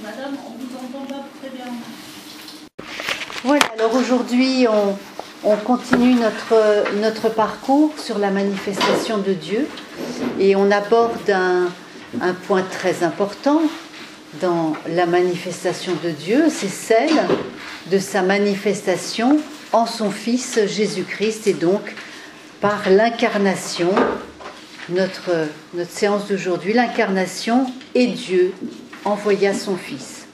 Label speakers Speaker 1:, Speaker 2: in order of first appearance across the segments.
Speaker 1: Madame, on vous entend pas très bien.
Speaker 2: Voilà, alors aujourd'hui, on continue notre parcours sur la manifestation de Dieu et on aborde un point très important dans la manifestation de Dieu, c'est celle de sa manifestation en son Fils Jésus-Christ et donc par l'incarnation, notre séance d'aujourd'hui, l'incarnation et Dieu envoya son Fils.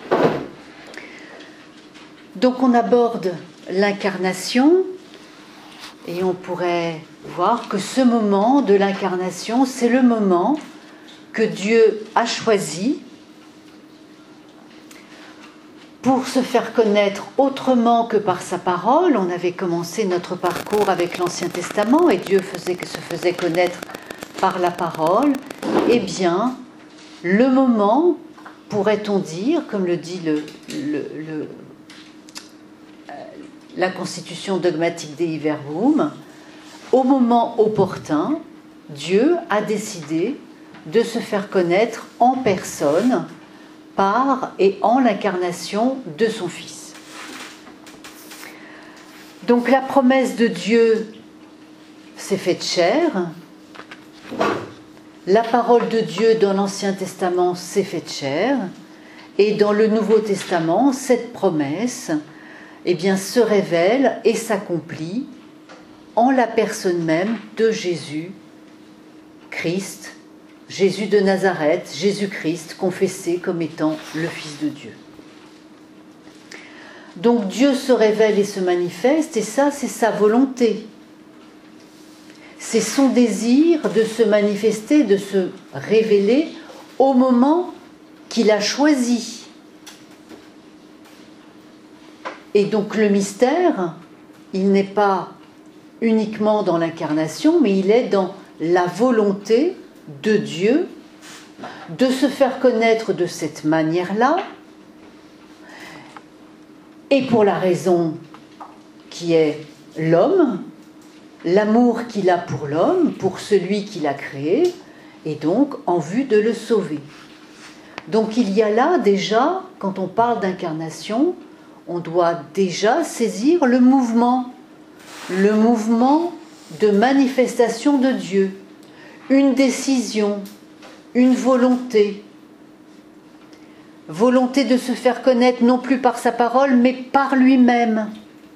Speaker 2: Donc on aborde l'incarnation et on pourrait voir que ce moment de l'incarnation, c'est le moment que Dieu a choisi pour se faire connaître autrement que par sa parole. On avait commencé notre parcours avec l'Ancien Testament et Dieu se faisait connaître par la parole. Eh bien, le moment, pourrait-on dire, comme le dit la constitution dogmatique Dei Verbum, au moment opportun, Dieu a décidé de se faire connaître en personne par et en l'incarnation de son Fils. Donc la promesse de Dieu s'est faite chair, la parole de Dieu dans l'Ancien Testament s'est faite chair, et dans le Nouveau Testament, cette promesse se révèle et s'accomplit en la personne même de Jésus-Christ, Jésus de Nazareth, Jésus-Christ, confessé comme étant le Fils de Dieu. Donc Dieu se révèle et se manifeste, et ça, c'est sa volonté. C'est son désir de se manifester, de se révéler au moment qu'il a choisi. Et donc le mystère, il n'est pas uniquement dans l'incarnation, mais il est dans la volonté de Dieu de se faire connaître de cette manière-là, et pour la raison qui est l'homme, l'amour qu'il a pour l'homme, pour celui qu'il a créé, et donc en vue de le sauver. Donc il y a là déjà, quand on parle d'incarnation, on doit déjà saisir le mouvement de manifestation de Dieu, une décision, une volonté de se faire connaître non plus par sa parole, mais par lui-même,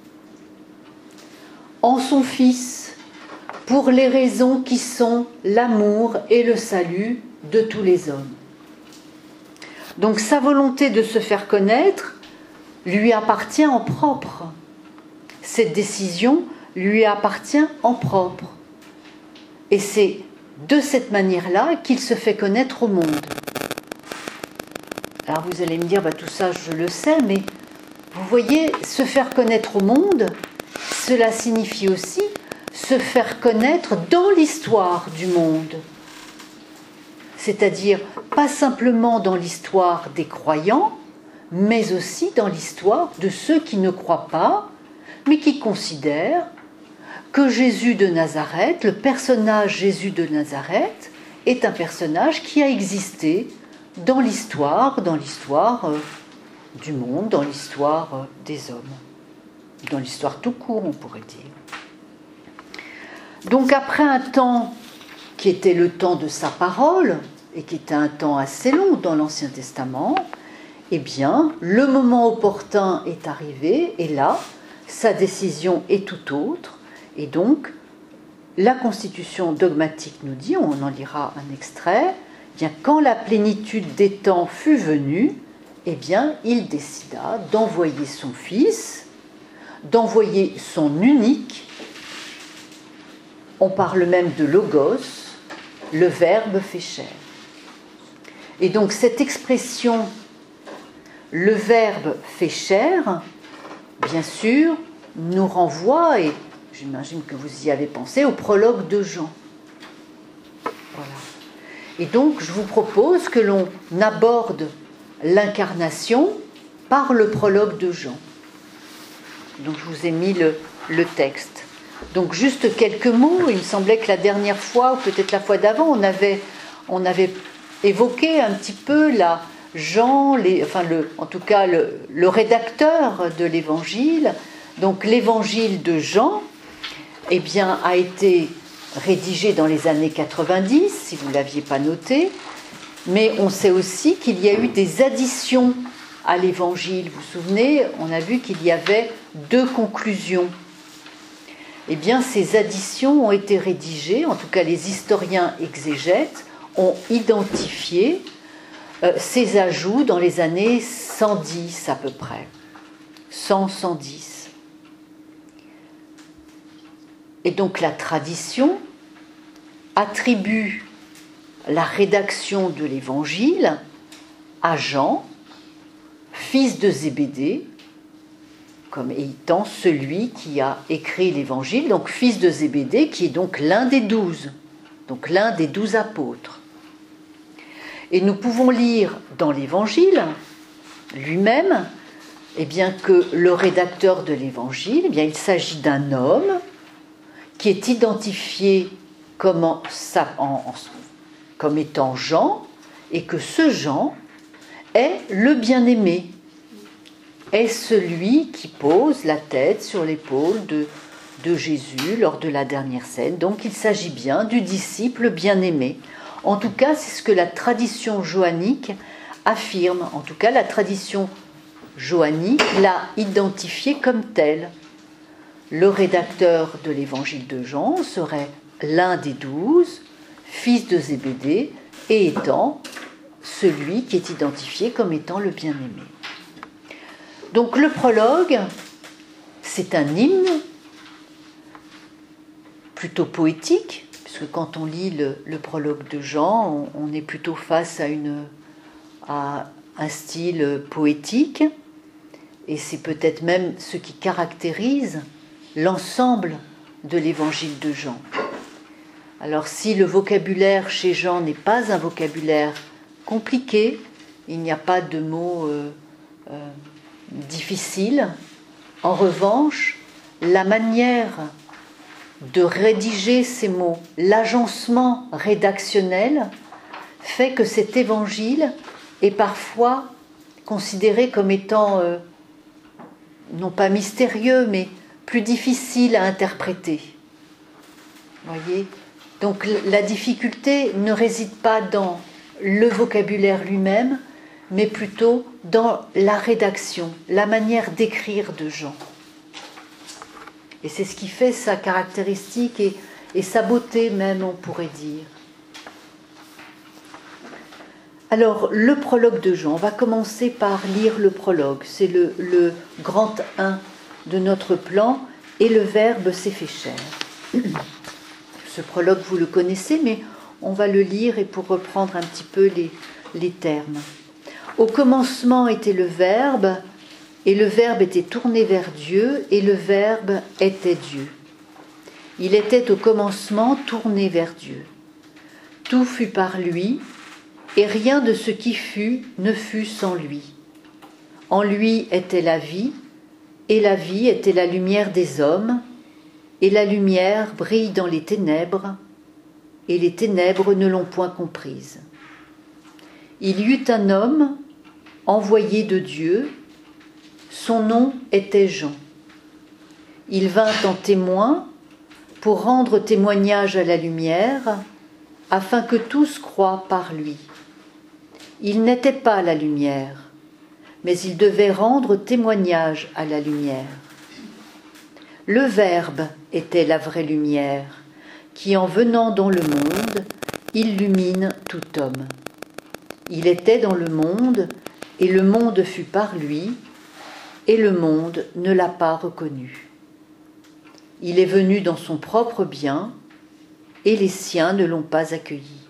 Speaker 2: en son Fils, pour les raisons qui sont l'amour et le salut de tous les hommes. Donc sa volonté de se faire connaître lui appartient en propre. Cette décision lui appartient en propre. Et c'est de cette manière-là qu'il se fait connaître au monde. Alors vous allez me dire, tout ça je le sais, mais vous voyez, se faire connaître au monde, cela signifie aussi se faire connaître dans l'histoire du monde. C'est-à-dire pas simplement dans l'histoire des croyants, mais aussi dans l'histoire de ceux qui ne croient pas, mais qui considèrent que Jésus de Nazareth, le personnage Jésus de Nazareth, est un personnage qui a existé dans l'histoire du monde, dans l'histoire des hommes, dans l'histoire tout court, on pourrait dire. Donc après un temps qui était le temps de sa parole, et qui était un temps assez long dans l'Ancien Testament, eh bien, le moment opportun est arrivé, et là, sa décision est tout autre, et donc, la constitution dogmatique nous dit, on en lira un extrait, eh bien, quand la plénitude des temps fut venue, eh bien, il décida d'envoyer son Fils, d'envoyer son unique, on parle même de logos, le Verbe fait chair. Et donc cette expression, le Verbe fait chair, bien sûr, nous renvoie, et j'imagine que vous y avez pensé, au prologue de Jean. Voilà. Et donc je vous propose que l'on aborde l'incarnation par le prologue de Jean. Donc je vous ai mis le texte. Donc juste quelques mots, il me semblait que la dernière fois, ou peut-être la fois d'avant, on avait évoqué un petit peu Jean, en tout cas le rédacteur de l'évangile, donc l'évangile de Jean, eh bien, a été rédigé dans les années 90, si vous ne l'aviez pas noté, mais on sait aussi qu'il y a eu des additions à l'évangile. Vous vous souvenez, on a vu qu'il y avait 2 conclusions. Eh bien, ces additions ont été rédigées, en tout cas les historiens exégètes ont identifié ces ajouts dans les années 110 à peu près, 100-110. Et donc la tradition attribue la rédaction de l'évangile à Jean, fils de Zébédée, comme étant celui qui a écrit l'évangile, donc fils de Zébédée, qui est donc l'un des 12, donc l'un des 12 apôtres. Et nous pouvons lire dans l'évangile lui-même, eh bien, que le rédacteur de l'évangile, eh bien, il s'agit d'un homme qui est identifié comme étant Jean, et que ce Jean est le bien-aimé, est celui qui pose la tête sur l'épaule de Jésus lors de la dernière scène. Donc il s'agit bien du disciple bien-aimé. En tout cas, c'est ce que la tradition joannique affirme. En tout cas, la tradition joannique l'a identifié comme tel. Le rédacteur de l'évangile de Jean serait l'un des 12, fils de Zébédée, et étant celui qui est identifié comme étant le bien-aimé. Donc le prologue, c'est un hymne plutôt poétique, puisque quand on lit le prologue de Jean, on est plutôt face à un style poétique, et c'est peut-être même ce qui caractérise l'ensemble de l'évangile de Jean. Alors si le vocabulaire chez Jean n'est pas un vocabulaire compliqué, il n'y a pas de mots difficiles, en revanche, la manière de rédiger ces mots, l'agencement rédactionnel fait que cet évangile est parfois considéré comme étant non pas mystérieux, mais plus difficile à interpréter. Voyez ? Donc la difficulté ne réside pas dans le vocabulaire lui-même, mais plutôt dans la rédaction, la manière d'écrire de Jean. Et c'est ce qui fait sa caractéristique et sa beauté même, on pourrait dire. Alors, le prologue de Jean, on va commencer par lire le prologue. C'est le grand 1 de notre plan, et le Verbe s'est fait chair. Ce prologue, vous le connaissez, mais on va le lire et pour reprendre un petit peu les termes. Au commencement était le Verbe, et le Verbe était tourné vers Dieu, et le Verbe était Dieu. Il était au commencement tourné vers Dieu. Tout fut par lui, et rien de ce qui fut ne fut sans lui. En lui était la vie, et la vie était la lumière des hommes, et la lumière brille dans les ténèbres, et les ténèbres ne l'ont point comprise. Il y eut un homme envoyé de Dieu, son nom était Jean. Il vint en témoin pour rendre témoignage à la lumière, afin que tous croient par lui. Il n'était pas la lumière, mais il devait rendre témoignage à la lumière. Le Verbe était la vraie lumière, qui en venant dans le monde, illumine tout homme. Il était dans le monde, et le monde fut par lui, et le monde ne l'a pas reconnu. Il est venu dans son propre bien, et les siens ne l'ont pas accueilli.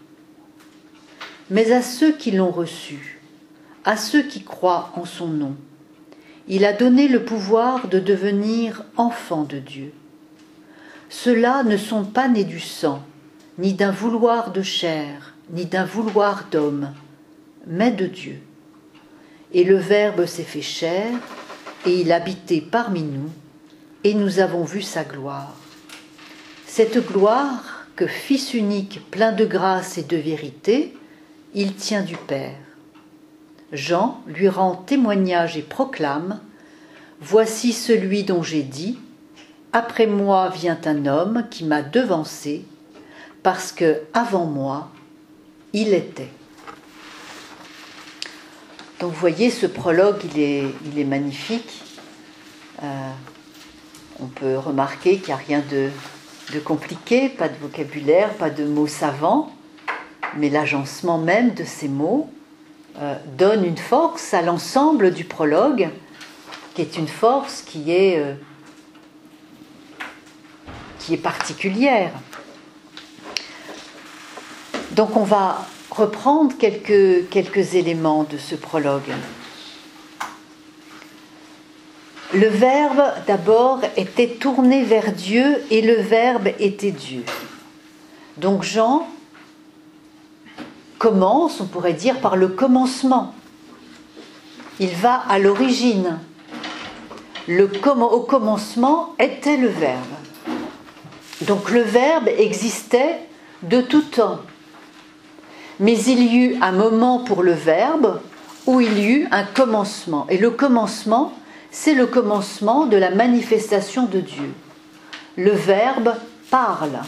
Speaker 2: Mais à ceux qui l'ont reçu, à ceux qui croient en son nom, il a donné le pouvoir de devenir enfants de Dieu. Ceux-là ne sont pas nés du sang, ni d'un vouloir de chair, ni d'un vouloir d'homme, mais de Dieu. Et le Verbe s'est fait chair, et il habitait parmi nous, et nous avons vu sa gloire. Cette gloire que, Fils unique plein de grâce et de vérité, il tient du Père. Jean lui rend témoignage et proclame « Voici celui dont j'ai dit, après moi vient un homme qui m'a devancé, parce que avant moi, il était. » Donc vous voyez, ce prologue, il est magnifique. On peut remarquer qu'il n'y a rien de compliqué, pas de vocabulaire, pas de mots savants, mais l'agencement même de ces mots donne une force à l'ensemble du prologue, qui est une force qui est particulière. Donc on va reprendre quelques éléments de ce prologue. Le Verbe, d'abord, était tourné vers Dieu et le Verbe était Dieu. Donc Jean commence, on pourrait dire, par le commencement. Il va à l'origine. Au commencement était le Verbe. Donc le Verbe existait de tout temps. Mais il y eut un moment pour le Verbe où il y eut un commencement. Et le commencement, c'est le commencement de la manifestation de Dieu. Le Verbe parle.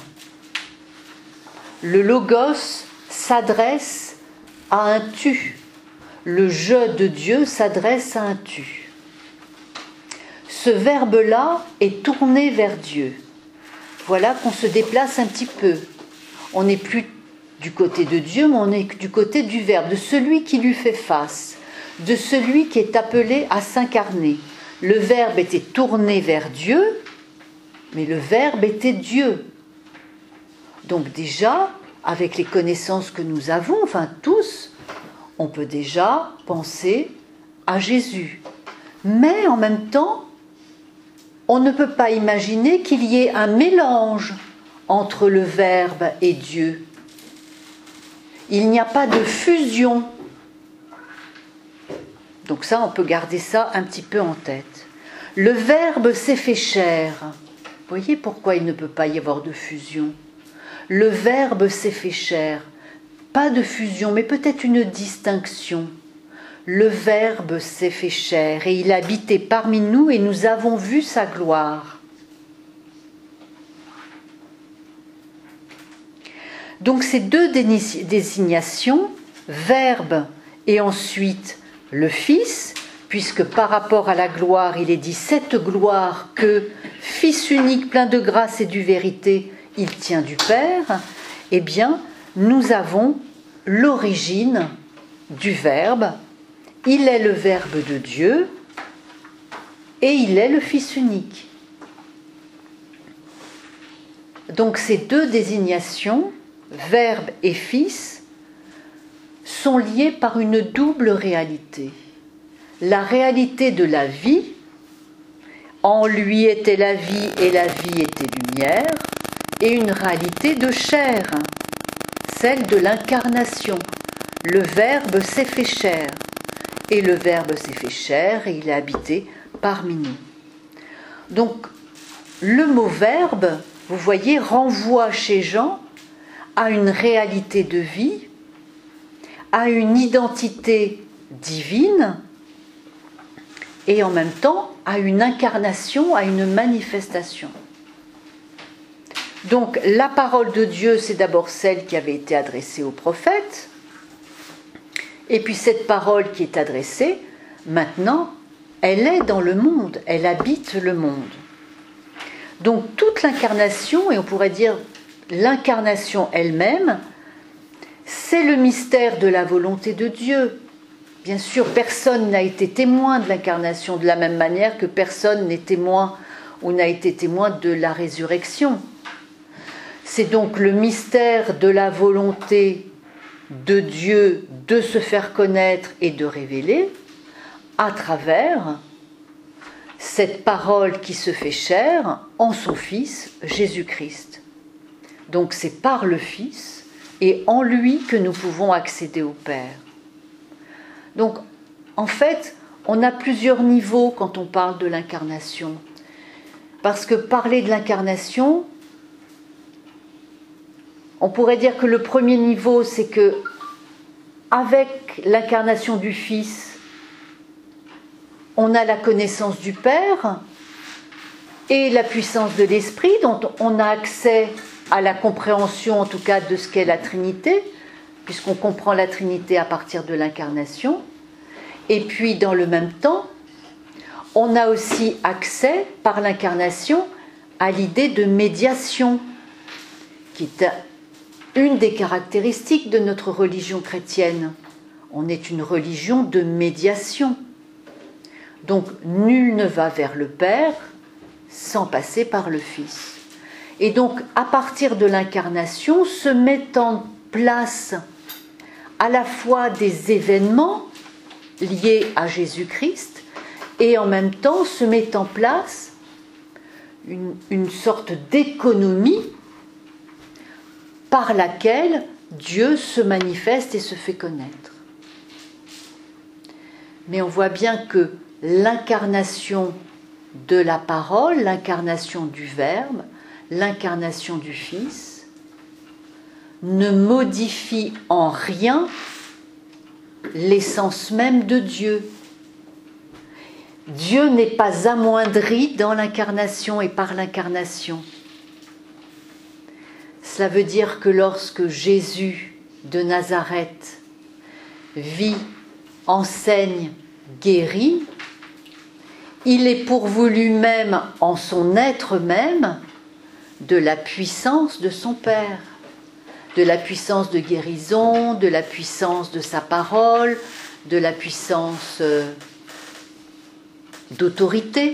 Speaker 2: Le logos s'adresse à un tu. Le je de Dieu s'adresse à un tu. Ce verbe-là est tourné vers Dieu. Voilà qu'on se déplace un petit peu. On n'est plus du côté de Dieu, mais on est du côté du Verbe, de celui qui lui fait face, de celui qui est appelé à s'incarner. Le Verbe était tourné vers Dieu, mais le Verbe était Dieu. Donc déjà, avec les connaissances que nous avons, enfin tous, on peut déjà penser à Jésus. Mais en même temps, on ne peut pas imaginer qu'il y ait un mélange entre le Verbe et Dieu. Il n'y a pas de fusion. Donc ça, on peut garder ça un petit peu en tête. Le Verbe s'est fait chair. Vous voyez pourquoi il ne peut pas y avoir de fusion. Le Verbe s'est fait chair. Pas de fusion, mais peut-être une distinction. Le Verbe s'est fait chair et il habitait parmi nous et nous avons vu sa gloire. Donc ces deux désignations, Verbe et ensuite le Fils, puisque par rapport à la gloire, il est dit cette gloire que, Fils unique plein de grâce et de vérité, il tient du Père, eh bien, nous avons l'origine du Verbe. Il est le Verbe de Dieu et il est le Fils unique. Donc ces deux désignations, Verbe et Fils, sont liées par une double réalité. La réalité de la vie, en lui était la vie et la vie était lumière, et une réalité de chair, celle de l'incarnation. Le Verbe s'est fait chair, et le Verbe s'est fait chair, et il est habité parmi nous. Donc, le mot Verbe, vous voyez, renvoie chez Jean à une réalité de vie, à une identité divine, et en même temps à une incarnation, à une manifestation. Donc la parole de Dieu, c'est d'abord celle qui avait été adressée au prophète, et puis cette parole qui est adressée, maintenant, elle est dans le monde, elle habite le monde. Donc toute l'incarnation, et on pourrait dire l'incarnation elle-même, c'est le mystère de la volonté de Dieu. Bien sûr, personne n'a été témoin de l'incarnation de la même manière que personne n'est témoin ou n'a été témoin de la résurrection. C'est donc le mystère de la volonté de Dieu de se faire connaître et de révéler à travers cette parole qui se fait chair en son Fils Jésus-Christ. Donc c'est par le Fils et en lui que nous pouvons accéder au Père. Donc, en fait, on a plusieurs niveaux quand on parle de l'incarnation. Parce que parler de l'incarnation, on pourrait dire que le premier niveau, c'est que avec l'incarnation du Fils, on a la connaissance du Père et la puissance de l'Esprit, dont on a accès à la compréhension, en tout cas, de ce qu'est la Trinité, puisqu'on comprend la Trinité à partir de l'incarnation. Et puis, dans le même temps, on a aussi accès, par l'incarnation, à l'idée de médiation, qui est une des caractéristiques de notre religion chrétienne. On est une religion de médiation. Donc, nul ne va vers le Père sans passer par le Fils. Et donc, à partir de l'incarnation, se met en place à la fois des événements liés à Jésus-Christ et en même temps se met en place une sorte d'économie par laquelle Dieu se manifeste et se fait connaître. Mais on voit bien que l'incarnation de la parole, l'incarnation du Verbe, l'incarnation du Fils, ne modifie en rien l'essence même de Dieu. Dieu n'est pas amoindri dans l'incarnation et par l'incarnation. Cela veut dire que lorsque Jésus de Nazareth vit, enseigne, guérit, il est pourvu lui-même, en son être même, de la puissance de son Père, de la puissance de guérison, de la puissance de sa parole, de la puissance d'autorité.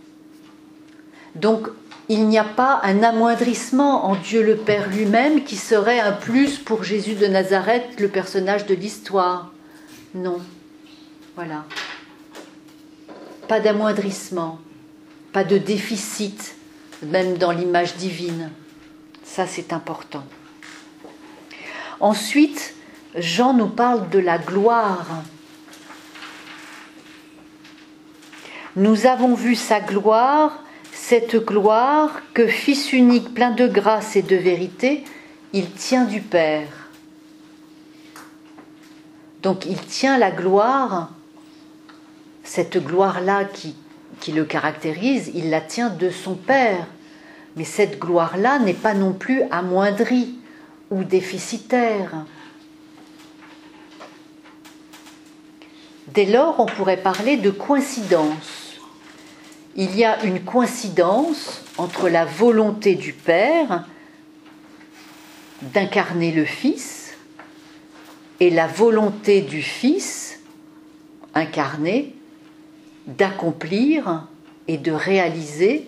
Speaker 2: Donc, il n'y a pas un amoindrissement en Dieu le Père lui-même qui serait un plus pour Jésus de Nazareth, le personnage de l'histoire. Non. Voilà. Pas d'amoindrissement, pas de déficit, même dans l'image divine. Ça, c'est important. Ensuite, Jean nous parle de la gloire. Nous avons vu sa gloire, cette gloire que, Fils unique, plein de grâce et de vérité, il tient du Père. Donc il tient la gloire, cette gloire-là qui le caractérise, il la tient de son Père. Mais cette gloire-là n'est pas non plus amoindrie ou déficitaire. Dès lors, on pourrait parler de coïncidence. Il y a une coïncidence entre la volonté du Père d'incarner le Fils et la volonté du Fils incarné d'accomplir et de réaliser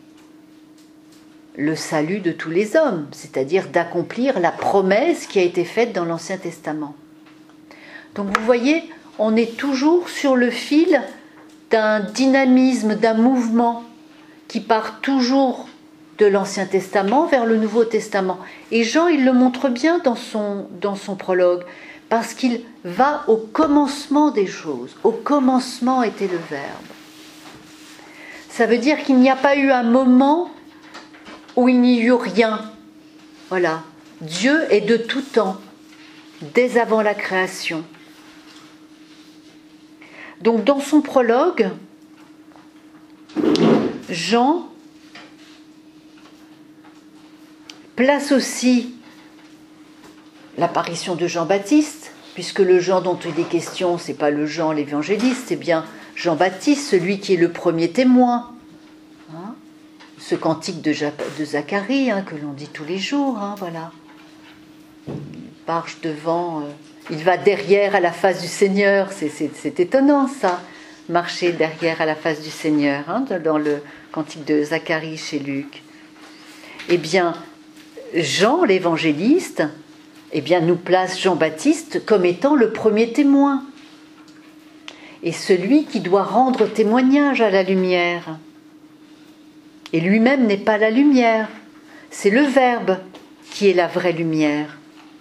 Speaker 2: le salut de tous les hommes, c'est-à-dire d'accomplir la promesse qui a été faite dans l'Ancien Testament. Donc vous voyez, on est toujours sur le fil d'un dynamisme, d'un mouvement qui part toujours de l'Ancien Testament vers le Nouveau Testament. Et Jean, il le montre bien dans son prologue, parce qu'il va au commencement des choses. Au commencement était le Verbe. Ça veut dire qu'il n'y a pas eu un moment où il n'y eut rien. Voilà. Dieu est de tout temps, dès avant la création. Donc dans son prologue, Jean place aussi l'apparition de Jean-Baptiste, puisque le Jean dont il est question, ce n'est pas le Jean l'évangéliste, c'est bien Jean-Baptiste, celui qui est le premier témoin. Hein, ce cantique de Zacharie, hein, que l'on dit tous les jours, hein, voilà. Il marche devant, il va derrière à la face du Seigneur, c'est étonnant ça, marcher derrière à la face du Seigneur, hein, dans le cantique de Zacharie chez Luc. Eh bien, Jean l'évangéliste, eh bien, nous place Jean-Baptiste comme étant le premier témoin et celui qui doit rendre témoignage à la lumière. Et lui-même n'est pas la lumière, c'est le Verbe qui est la vraie lumière.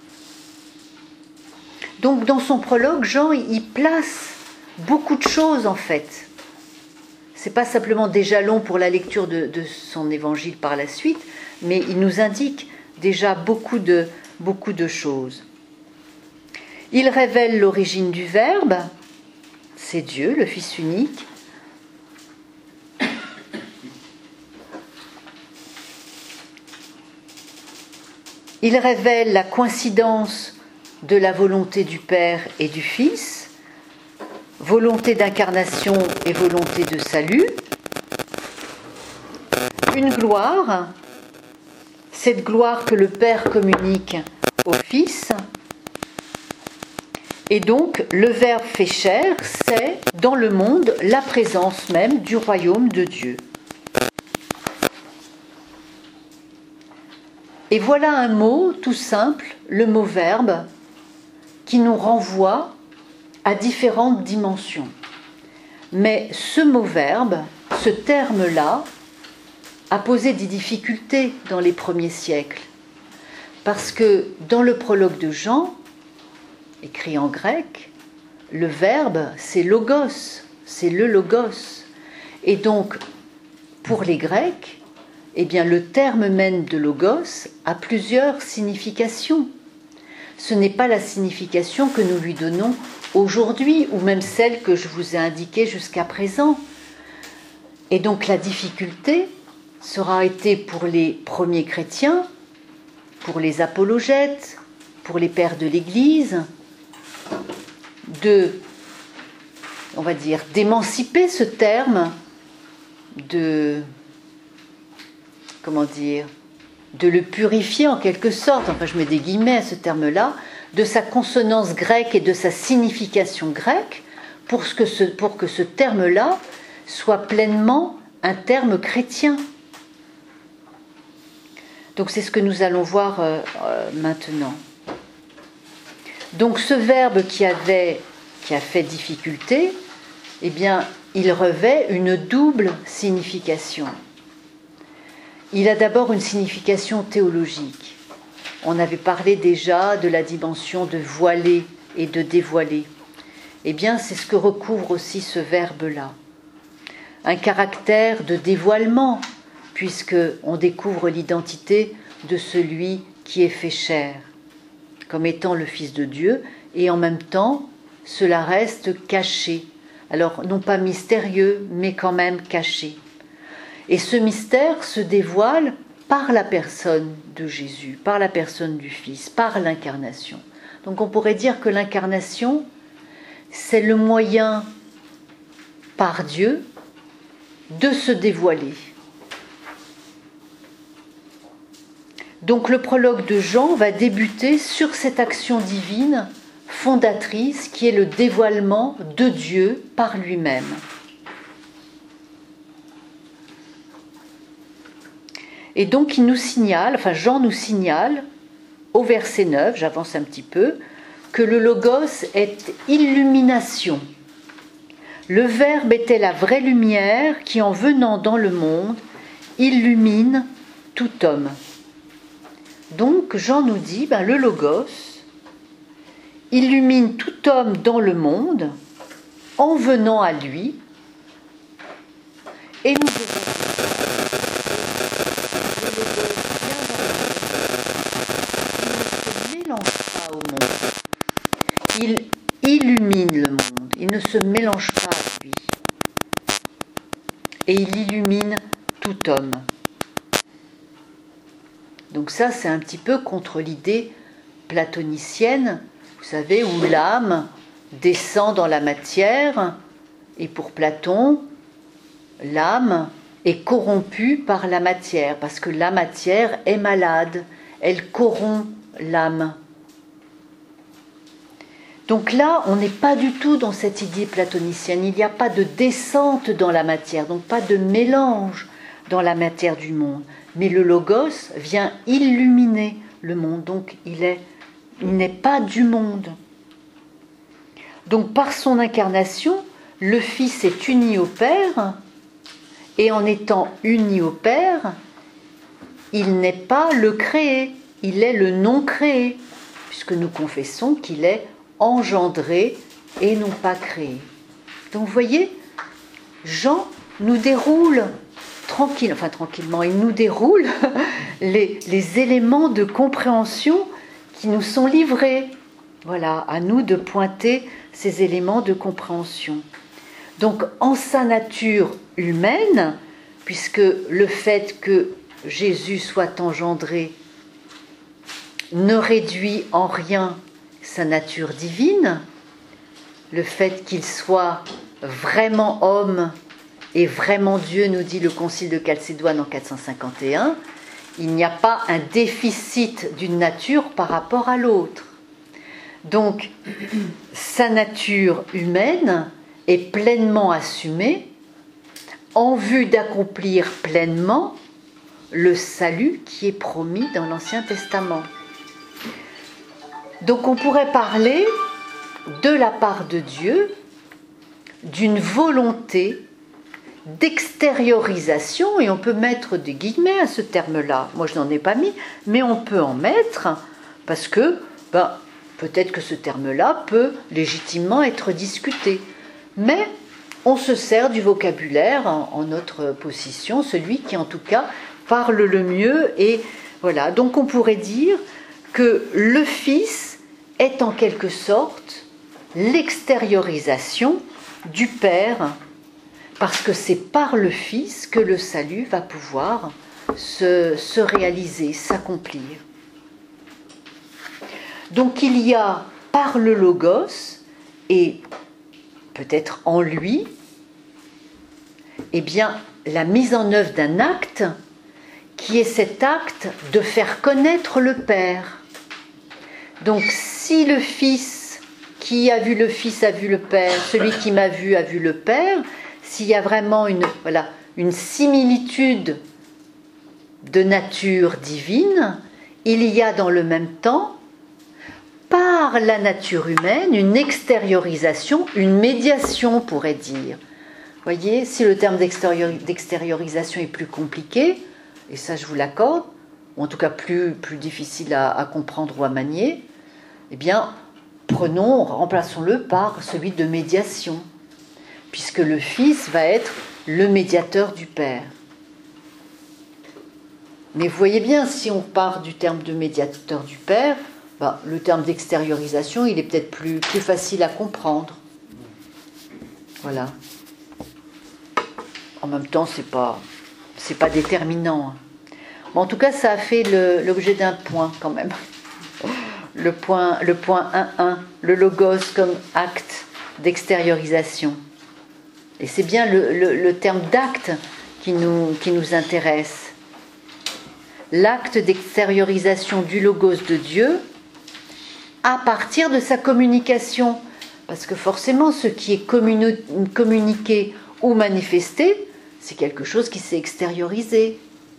Speaker 2: Donc dans son prologue, Jean il place beaucoup de choses en fait. C'est pas simplement des jalons pour la lecture de son évangile par la suite, mais il nous indique déjà beaucoup de choses. Il révèle l'origine du Verbe, c'est Dieu, le Fils unique. Il révèle la coïncidence de la volonté du Père et du Fils, volonté d'incarnation et volonté de salut. Une gloire, cette gloire que le Père communique au Fils. Et donc, le Verbe fait chair, c'est dans le monde la présence même du royaume de Dieu. Et voilà un mot tout simple, le mot verbe, qui nous renvoie à différentes dimensions. Mais ce mot verbe, ce terme-là, a posé des difficultés dans les premiers siècles. Parce que dans le prologue de Jean, écrit en grec, le verbe, c'est logos, c'est le logos. Et donc, pour les Grecs, eh bien, le terme même de logos a plusieurs significations. Ce n'est pas la signification que nous lui donnons aujourd'hui, ou même celle que je vous ai indiquée jusqu'à présent. Et donc la difficulté sera été pour les premiers chrétiens, pour les apologètes, pour les pères de l'Église, on va dire, d'émanciper ce terme de le purifier en quelque sorte, enfin je mets des guillemets à ce terme-là, de sa consonance grecque et de sa signification grecque, pour que ce terme-là soit pleinement un terme chrétien. Donc c'est ce que nous allons voir maintenant. Donc ce verbe qui a fait difficulté, eh bien, il revêt une double signification. Il a d'abord une signification théologique. On avait parlé déjà de la dimension de voiler et de dévoiler. Eh bien, c'est ce que recouvre aussi ce verbe-là. Un caractère de dévoilement, puisqu'on découvre l'identité de celui qui est fait chair, comme étant le Fils de Dieu, et en même temps, cela reste caché. Alors, non pas mystérieux, mais quand même caché. Et ce mystère se dévoile par la personne de Jésus, par la personne du Fils, par l'incarnation. Donc on pourrait dire que l'incarnation, c'est le moyen par Dieu de se dévoiler. Donc le prologue de Jean va débuter sur cette action divine fondatrice qui est le dévoilement de Dieu par lui-même. Et donc il nous signale, Jean nous signale au verset 9, j'avance un petit peu, que le logos est illumination. Le Verbe était la vraie lumière qui, en venant dans le monde, illumine tout homme. Donc Jean nous dit, le logos illumine tout homme dans le monde en venant à lui, et nous devons il illumine le monde, il ne se mélange pas à lui. Et il illumine tout homme. Donc ça, c'est un petit peu contre l'idée platonicienne, vous savez, où l'âme descend dans la matière, et pour Platon, l'âme est corrompue par la matière, parce que la matière est malade, elle corrompt l'âme. Donc là, on n'est pas du tout dans cette idée platonicienne. Il n'y a pas de descente dans la matière, donc pas de mélange dans la matière du monde. Mais le logos vient illuminer le monde, donc il n'est pas du monde. Donc par son incarnation, le Fils est uni au Père, et en étant uni au Père, il n'est pas le créé, il est le non créé, puisque nous confessons qu'il est engendré et non pas créé. Donc vous voyez, Jean nous déroule tranquillement, il nous déroule les éléments de compréhension qui nous sont livrés. voilà, à nous de pointer ces éléments de compréhension. Donc, en sa nature humaine, puisque le fait que Jésus soit engendré ne réduit en rien sa nature divine, le fait qu'il soit vraiment homme et vraiment Dieu, nous dit le Concile de Chalcédoine en 451, il n'y a pas un déficit d'une nature par rapport à l'autre. Donc, sa nature humaine est pleinement assumée en vue d'accomplir pleinement le salut qui est promis dans l'Ancien Testament. Donc, on pourrait parler, de la part de Dieu, d'une volonté d'extériorisation, et on peut mettre des guillemets à ce terme-là. Moi, je n'en ai pas mis, mais on peut en mettre, parce que peut-être que ce terme-là peut légitimement être discuté. Mais on se sert du vocabulaire en notre possession, celui qui, en tout cas, parle le mieux. Et voilà. Donc, on pourrait dire que le Fils est en quelque sorte l'extériorisation du Père, parce que c'est par le Fils que le salut va pouvoir se réaliser, s'accomplir. Donc il y a par le Logos, et peut-être en lui, eh bien, la mise en œuvre d'un acte qui est cet acte de faire connaître le Père. Donc si le Fils, qui a vu le Fils a vu le Père, celui qui m'a vu a vu le Père, s'il y a vraiment une similitude de nature divine, il y a dans le même temps, par la nature humaine, une extériorisation, une médiation, on pourrait dire. Vous voyez, si le terme d'extériorisation est plus compliqué, et ça je vous l'accorde, ou en tout cas plus difficile à comprendre ou à manier, eh bien, remplaçons-le par celui de médiation, puisque le Fils va être le médiateur du Père. Mais vous voyez bien, si on part du terme de médiateur du Père, le terme d'extériorisation, il est peut-être plus facile à comprendre. Voilà. En même temps, c'est pas déterminant. Mais en tout cas, ça a fait l'objet d'un point quand même. Le point 1.1, le Logos comme acte d'extériorisation. Et c'est bien le terme d'acte qui nous intéresse. L'acte d'extériorisation du Logos de Dieu à partir de sa communication. Parce que forcément, ce qui est communiqué ou manifesté, c'est quelque chose qui s'est extériorisé.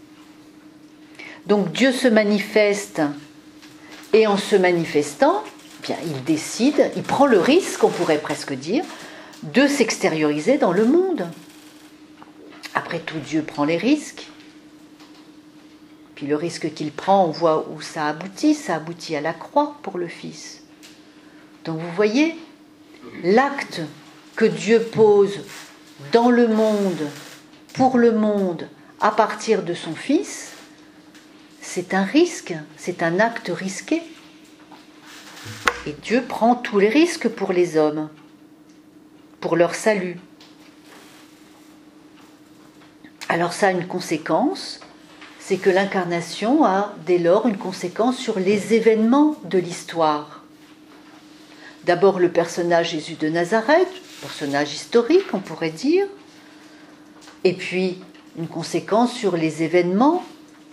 Speaker 2: Donc Dieu se manifeste, et en se manifestant, bien, il décide, il prend le risque, on pourrait presque dire, de s'extérioriser dans le monde. Après tout, Dieu prend les risques. Puis le risque qu'il prend, on voit où ça aboutit à la croix pour le Fils. Donc vous voyez, l'acte que Dieu pose dans le monde, pour le monde, à partir de son Fils, c'est un risque, c'est un acte risqué. Et Dieu prend tous les risques pour les hommes, pour leur salut. Alors ça a une conséquence, c'est que l'incarnation a dès lors une conséquence sur les événements de l'histoire. D'abord le personnage Jésus de Nazareth, personnage historique on pourrait dire, et puis une conséquence sur les événements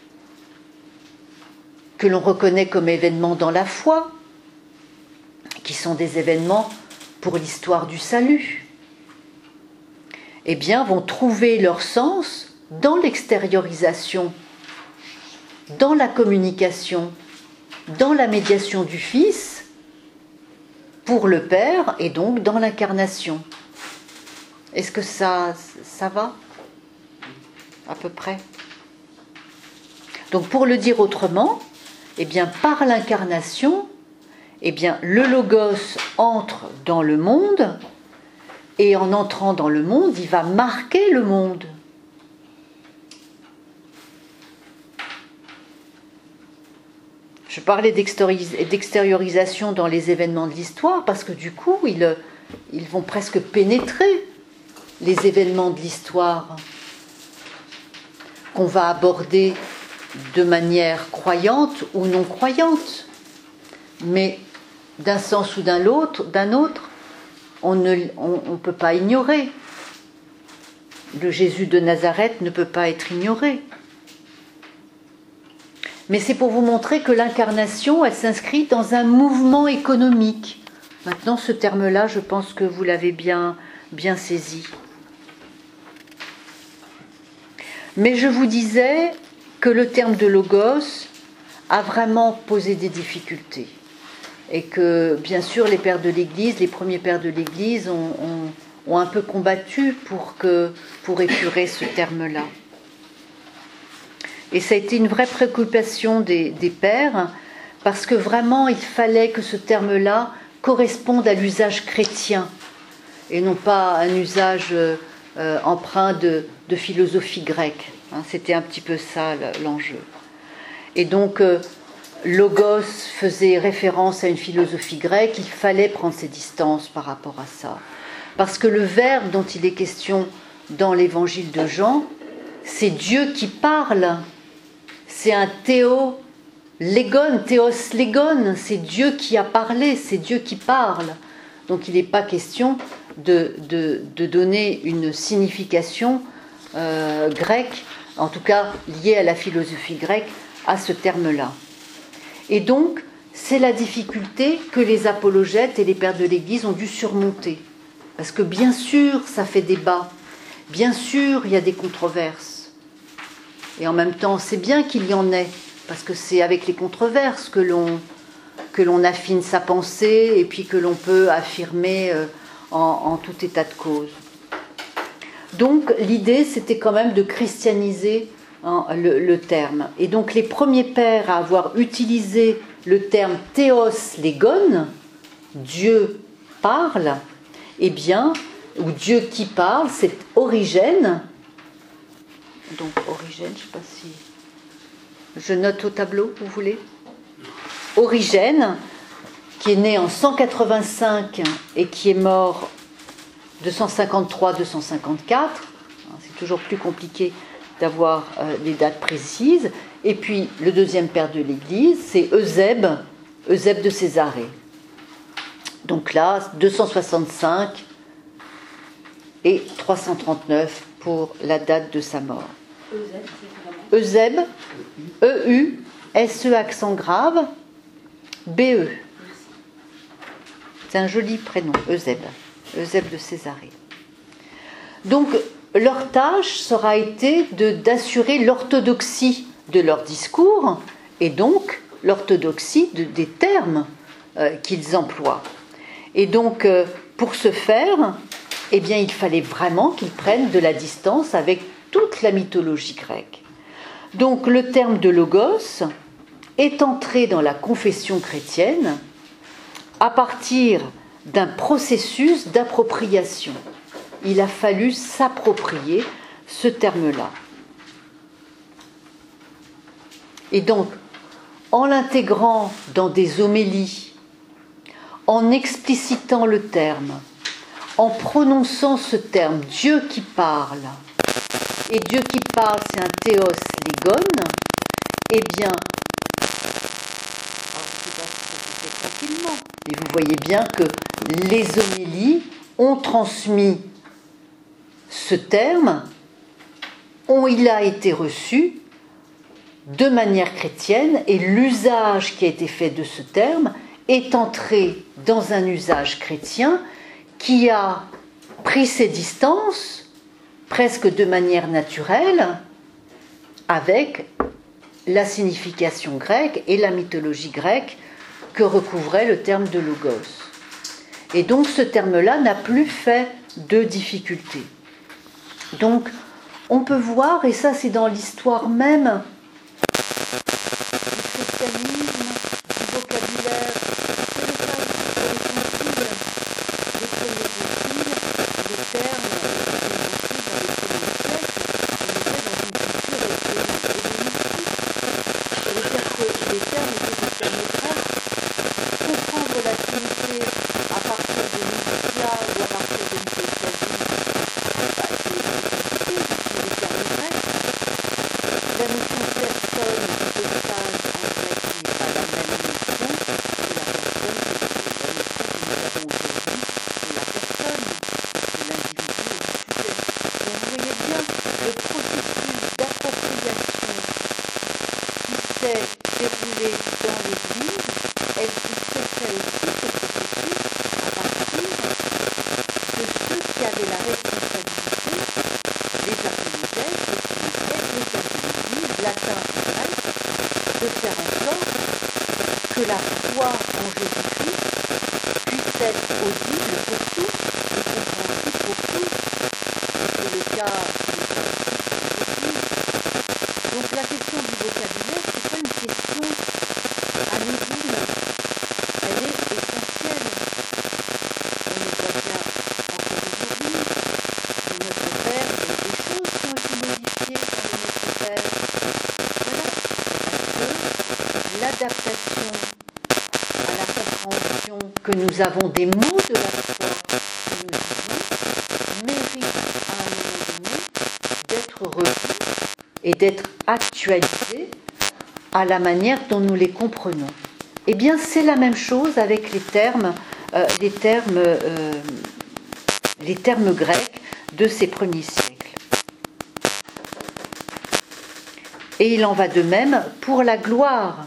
Speaker 2: que l'on reconnaît comme événements dans la foi, qui sont des événements pour l'histoire du salut, eh bien vont trouver leur sens dans l'extériorisation, dans la communication, dans la médiation du Fils pour le Père et donc dans l'incarnation. Est-ce que ça va à peu près? Donc pour le dire autrement, eh bien par l'incarnation, eh bien le Logos entre dans le monde, et en entrant dans le monde, il va marquer le monde. je parlais d'extériorisation dans les événements de l'histoire, parce que du coup, ils vont presque pénétrer les événements de l'histoire qu'on va aborder de manière croyante ou non croyante. Mais d'un sens ou d'un autre, on ne peut pas ignorer. Le Jésus de Nazareth ne peut pas être ignoré. Mais c'est pour vous montrer que l'incarnation, elle s'inscrit dans un mouvement économique. Maintenant, ce terme-là, je pense que vous l'avez bien saisi. Mais je vous disais que le terme de logos a vraiment posé des difficultés. Et que, bien sûr, les pères de l'Église, les premiers pères de l'Église ont un peu combattu pour épurer ce terme-là. Et ça a été une vraie préoccupation des pères, parce que vraiment, il fallait que ce terme-là corresponde à l'usage chrétien, et non pas à un usage empreint de philosophie grecque. C'était un petit peu ça l'enjeu. Et donc, logos faisait référence à une philosophie grecque, il fallait prendre ses distances par rapport à ça. Parce que le verbe dont il est question dans l'évangile de Jean, c'est Dieu qui parle. C'est un théos légon, c'est Dieu qui a parlé, c'est Dieu qui parle. Donc il n'est pas question de donner une signification grecque, en tout cas liée à la philosophie grecque, à ce terme-là. Et donc, c'est la difficulté que les apologètes et les pères de l'Église ont dû surmonter. Parce que bien sûr, ça fait débat, bien sûr, il y a des controverses. Et en même temps, c'est bien qu'il y en ait, parce que c'est avec les controverses que l'on affine sa pensée et puis que l'on peut affirmer en tout état de cause. Donc l'idée, c'était quand même de christianiser le terme. Et donc les premiers pères à avoir utilisé le terme théos légon, Dieu parle, eh bien, ou Dieu qui parle, c'est Origène. Donc Origène, je ne sais pas si... Je note au tableau, vous voulez ? Origène, qui est né en 185 et qui est mort 253-254. C'est toujours plus compliqué d'avoir les dates précises. Et puis le deuxième père de l'Église, c'est Eusèbe de Césarée. Donc là, 265 et 339 pour la date de sa mort. Eusèbe, E-U-S-E accent grave, B-E. C'est un joli prénom, Eusèbe de Césarée. Donc, leur tâche sera été d'assurer l'orthodoxie de leur discours et donc l'orthodoxie des termes qu'ils emploient. Et donc, pour ce faire, eh bien, il fallait vraiment qu'ils prennent de la distance avec toute la mythologie grecque. Donc, le terme de logos est entré dans la confession chrétienne à partir d'un processus d'appropriation. Il a fallu s'approprier ce terme-là. Et donc, en l'intégrant dans des homélies, en explicitant le terme, en prononçant ce terme, Dieu qui parle, et Dieu qui parle, c'est un théos légon, eh bien, tranquillement, et vous voyez bien que les homélies ont transmis ce terme, il a été reçu de manière chrétienne, et l'usage qui a été fait de ce terme est entré dans un usage chrétien qui a pris ses distances, presque de manière naturelle, avec la signification grecque et la mythologie grecque que recouvrait le terme de logos. Et donc ce terme-là n'a plus fait de difficulté. Donc on peut voir, et ça c'est dans l'histoire même du christianisme, du vocabulaire, que les termes étaient nous avons des mots de la foi que nous disons méritent à un moment donné d'être revus et d'être actualisés à la manière dont nous les comprenons. Eh bien, c'est la même chose avec les termes grecs de ces premiers siècles. Et il en va de même pour la gloire.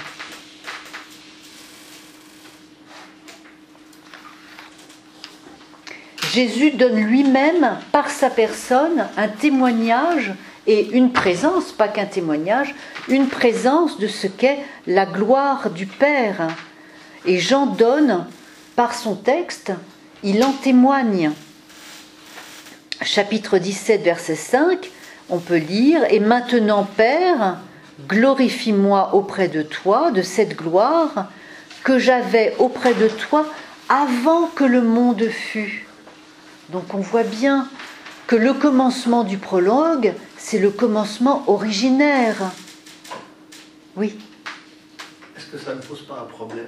Speaker 2: Jésus donne lui-même, par sa personne, un témoignage et une présence, pas qu'un témoignage, une présence de ce qu'est la gloire du Père. Et Jean donne, par son texte, il en témoigne. Chapitre 17, verset 5, on peut lire « Et maintenant, Père, glorifie-moi auprès de toi de cette gloire que j'avais auprès de toi avant que le monde fût. » Donc on voit bien que le commencement du prologue, c'est le commencement originaire. Oui.
Speaker 3: Est-ce que ça ne pose pas un problème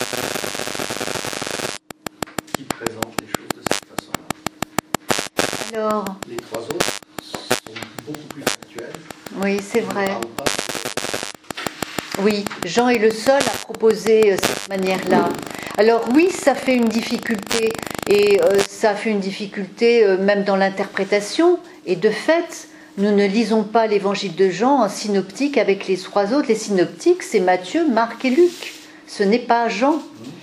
Speaker 3: qui présente les choses de cette façon-là?
Speaker 2: Alors,
Speaker 3: les trois autres sont beaucoup plus factuels.
Speaker 2: Oui, c'est vrai. Oui, Jean est le seul à proposer cette manière-là. Alors oui, ça fait une difficulté, et ça fait une difficulté même dans l'interprétation, et de fait, nous ne lisons pas l'évangile de Jean en synoptique avec les trois autres. Les synoptiques, c'est Matthieu, Marc et Luc. Ce n'est pas Jean.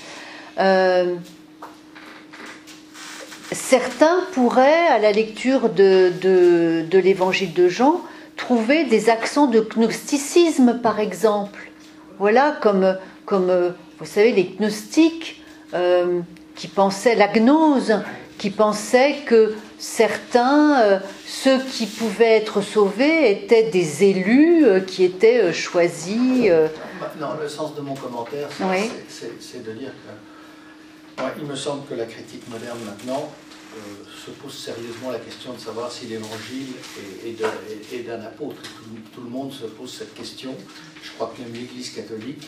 Speaker 2: Certains pourraient, à la lecture de l'évangile de Jean, trouver des accents de gnosticisme, par exemple. Voilà, comme vous savez, les gnostiques qui pensaient la gnose, qui pensaient que certains, ceux qui pouvaient être sauvés, étaient des élus qui étaient choisis.
Speaker 3: Non, le sens de mon commentaire,
Speaker 2: Oui.
Speaker 3: c'est de dire que moi, il me semble que la critique moderne maintenant se pose sérieusement la question de savoir si l'évangile est d'un apôtre. Tout le monde se pose cette question. Je crois que même l'Église catholique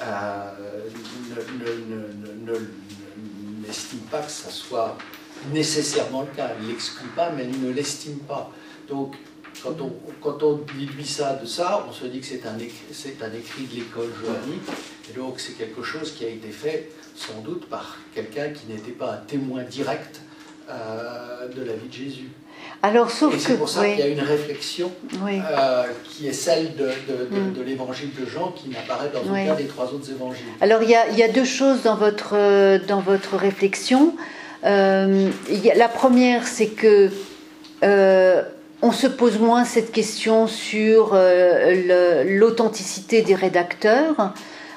Speaker 3: n'estime pas que ça soit nécessairement le cas. Elle ne l'exclut pas, mais elle ne l'estime pas. Donc, quand on déduit ça de ça, on se dit que c'est un écrit de l'école johannique, et donc c'est quelque chose qui a été fait sans doute par quelqu'un qui n'était pas un témoin direct de la vie de Jésus.
Speaker 2: Alors, sauf
Speaker 3: et c'est pour ça
Speaker 2: oui.
Speaker 3: qu'il y a une réflexion
Speaker 2: Oui.
Speaker 3: qui est celle de l'évangile de Jean, qui n'apparaît dans aucun des trois autres évangiles.
Speaker 2: Alors, il y a deux choses dans votre réflexion. La première, c'est que on se pose moins cette question sur l'authenticité des rédacteurs.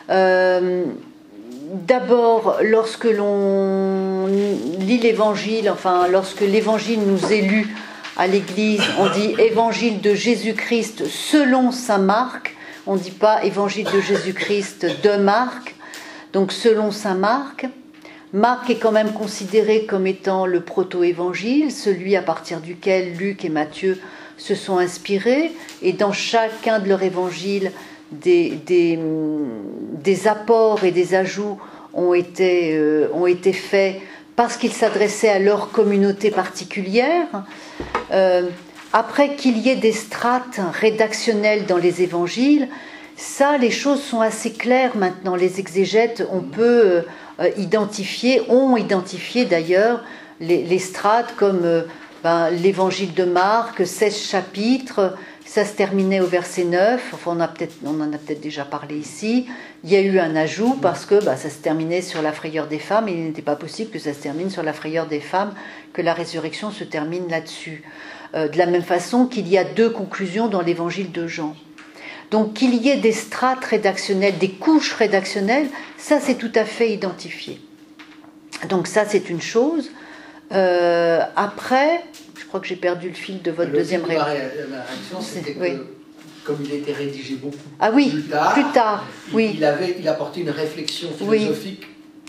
Speaker 2: D'abord, lorsque l'on lit l'évangile, enfin, lorsque l'évangile nous est lu à l'église, on dit évangile de Jésus-Christ selon saint Marc, on ne dit pas évangile de Jésus-Christ de Marc, donc selon saint Marc. Marc est quand même considéré comme étant le proto-évangile, celui à partir duquel Luc et Matthieu se sont inspirés, et dans chacun de leurs évangiles, des apports et des ajouts ont été faits parce qu'ils s'adressaient à leur communauté particulière. Après qu'il y ait des strates rédactionnelles dans les évangiles, ça, les choses sont assez claires maintenant. Les exégètes, on peut ont identifié d'ailleurs les strates comme l'évangile de Marc, 16 chapitres, ça se terminait au verset 9, enfin, on en a peut-être déjà parlé ici. Il y a eu un ajout parce que ça se terminait sur la frayeur des femmes, et il n'était pas possible que ça se termine sur la frayeur des femmes, que la résurrection se termine là-dessus. De la même façon qu'il y a deux conclusions dans l'évangile de Jean. Donc qu'il y ait des strates rédactionnelles, des couches rédactionnelles, ça c'est tout à fait identifié. Donc ça c'est une chose. Après, je crois que j'ai perdu le fil de votre deuxième réaction.
Speaker 3: Ma réaction, c'était que, comme il était rédigé beaucoup
Speaker 2: plus tard,
Speaker 3: il apportait une réflexion philosophique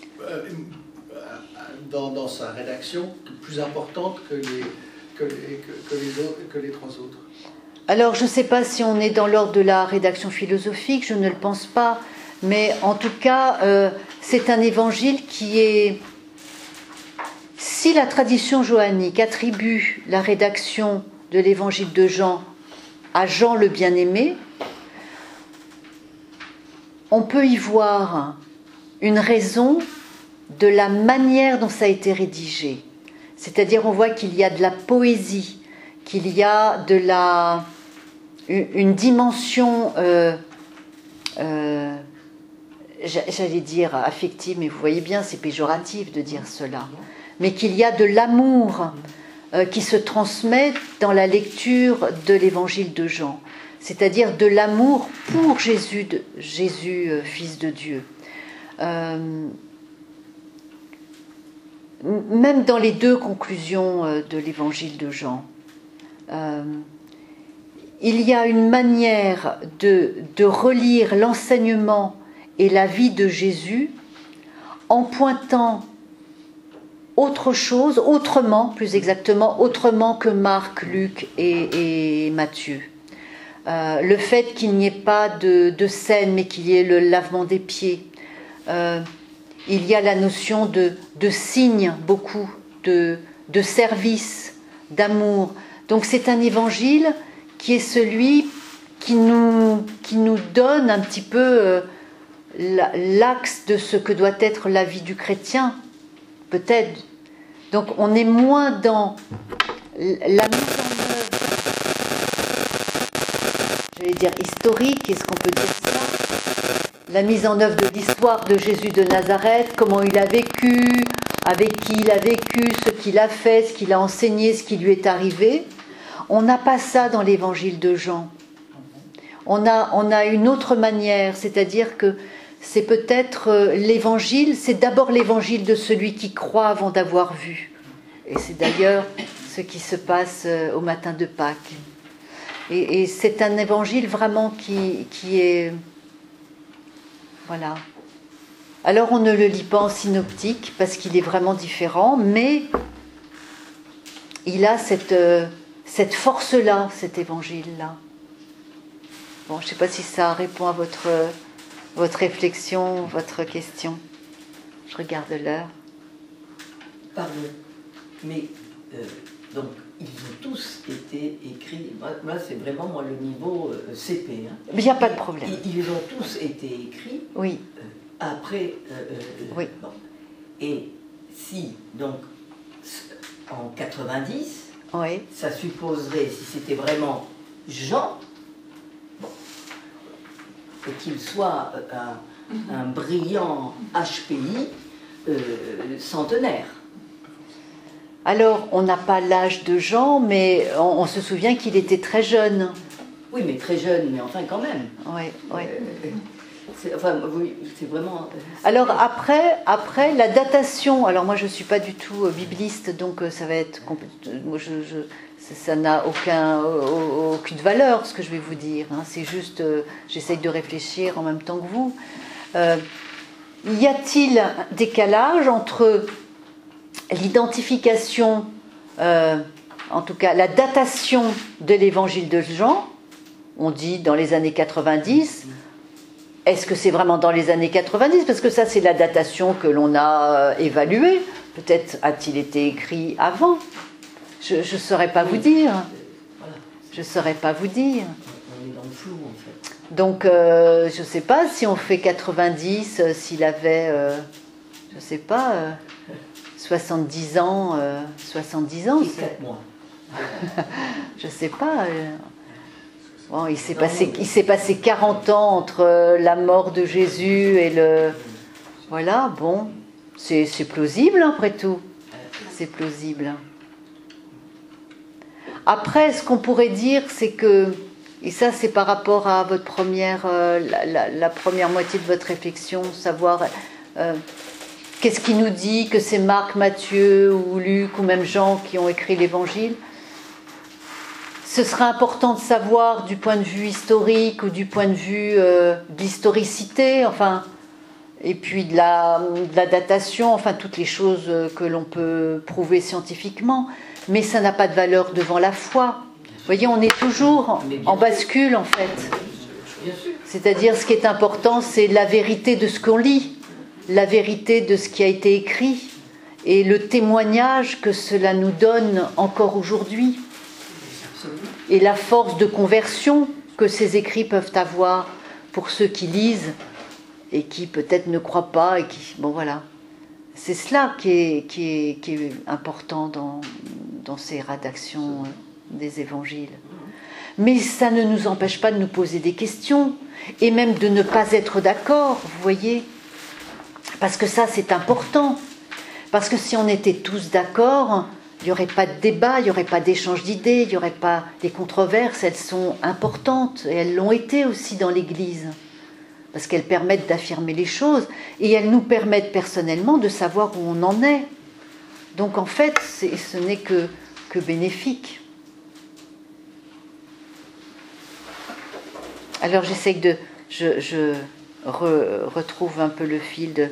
Speaker 3: dans sa rédaction plus importante que les trois autres.
Speaker 2: Alors, je ne sais pas si on est dans l'ordre de la rédaction philosophique, je ne le pense pas, mais en tout cas, c'est un évangile qui est si la tradition johannique attribue la rédaction de l'évangile de Jean à Jean le bien-aimé, on peut y voir une raison de la manière dont ça a été rédigé. C'est-à-dire, on voit qu'il y a de la poésie, qu'il y a une dimension, j'allais dire affective, mais vous voyez bien, c'est péjoratif de dire cela, mais qu'il y a de l'amour qui se transmet dans la lecture de l'évangile de Jean, c'est-à-dire de l'amour pour Jésus, fils de Dieu. Même dans les deux conclusions de l'évangile de Jean, il y a une manière de relire l'enseignement et la vie de Jésus en pointant autre chose, autrement, plus exactement, autrement que Marc, Luc et Matthieu. Le fait qu'il n'y ait pas de scène, mais qu'il y ait le lavement des pieds. Il y a la notion de signe, beaucoup, de service, d'amour. Donc c'est un évangile qui est celui qui nous donne un petit peu l'axe de ce que doit être la vie du chrétien, peut-être. Donc on est moins dans la mise en œuvre, j'allais dire historique, est-ce qu'on peut dire ça? La mise en œuvre de l'histoire de Jésus de Nazareth, comment il a vécu, avec qui il a vécu, ce qu'il a fait, ce qu'il a enseigné, ce qui lui est arrivé. On n'a pas ça dans l'évangile de Jean. On a une autre manière, c'est-à-dire que c'est peut-être l'évangile, c'est d'abord l'évangile de celui qui croit avant d'avoir vu. Et c'est d'ailleurs ce qui se passe au matin de Pâques. Et c'est un évangile vraiment qui est... Voilà. Alors on ne le lit pas en synoptique parce qu'il est vraiment différent, mais il a cette force-là, cet évangile-là. Bon, je ne sais pas si ça répond à votre réflexion, votre question. Je regarde l'heure.
Speaker 4: Pardon, mais donc ils ont tous été écrits. Moi c'est vraiment le niveau CP. Hein.
Speaker 2: Il n'y a pas de problème.
Speaker 4: Ils ont tous été écrits.
Speaker 2: Oui.
Speaker 4: Après.
Speaker 2: Oui.
Speaker 4: Bon. Et si donc en 90.
Speaker 2: Oui.
Speaker 4: Ça supposerait, si c'était vraiment Jean, et qu'il soit un brillant HPI centenaire.
Speaker 2: Alors, on n'a pas l'âge de Jean, mais on se souvient qu'il était très jeune.
Speaker 4: Oui, mais très jeune, mais enfin quand même.
Speaker 2: Oui, oui.
Speaker 4: C'est vraiment...
Speaker 2: Alors après, la datation, alors moi je ne suis pas du tout bibliste, donc ça va être... ça n'a aucune valeur ce que je vais vous dire, hein. C'est juste, j'essaye de réfléchir en même temps que vous. Y a-t-il un décalage entre l'identification, en tout cas la datation de l'évangile de Jean, on dit dans les années 90, est-ce que c'est vraiment dans les années 90? Parce que ça, c'est la datation que l'on a évaluée. Peut-être a-t-il été écrit avant. Je ne saurais pas vous dire. Je ne saurais pas vous dire.
Speaker 4: On est dans le flou, en fait.
Speaker 2: Donc, je ne sais pas si on fait 90, s'il avait, je ne sais pas, 70 ans. 70 ans.
Speaker 4: Et 4 mois.
Speaker 2: Je ne sais pas. Bon, il s'est passé 40 ans entre la mort de Jésus et le... Voilà, bon, c'est plausible après tout. C'est plausible. Après, ce qu'on pourrait dire, c'est que, et ça c'est par rapport à votre première, la première moitié de votre réflexion, savoir qu'est-ce qui nous dit que c'est Marc, Matthieu ou Luc ou même Jean qui ont écrit l'évangile. Ce sera important de savoir du point de vue historique ou du point de vue de l'historicité, enfin, et puis de la datation, enfin toutes les choses que l'on peut prouver scientifiquement, mais ça n'a pas de valeur devant la foi. Vous voyez, on est toujours en bascule en fait. C'est-à-dire, ce qui est important, c'est la vérité de ce qu'on lit, la vérité de ce qui a été écrit, et le témoignage que cela nous donne encore aujourd'hui, et la force de conversion que ces écrits peuvent avoir pour ceux qui lisent et qui peut-être ne croient pas et qui, bon voilà, c'est cela qui est important dans ces rédactions des évangiles. Mais ça ne nous empêche pas de nous poser des questions et même de ne pas être d'accord, vous voyez, parce que ça c'est important, parce que si on était tous d'accord, il n'y aurait pas de débat, il n'y aurait pas d'échange d'idées, il n'y aurait pas des controverses. Elles sont importantes et elles l'ont été aussi dans l'Église parce qu'elles permettent d'affirmer les choses et elles nous permettent personnellement de savoir où on en est. Donc en fait, ce n'est que bénéfique. Alors j'essaye de... Je retrouve un peu le fil de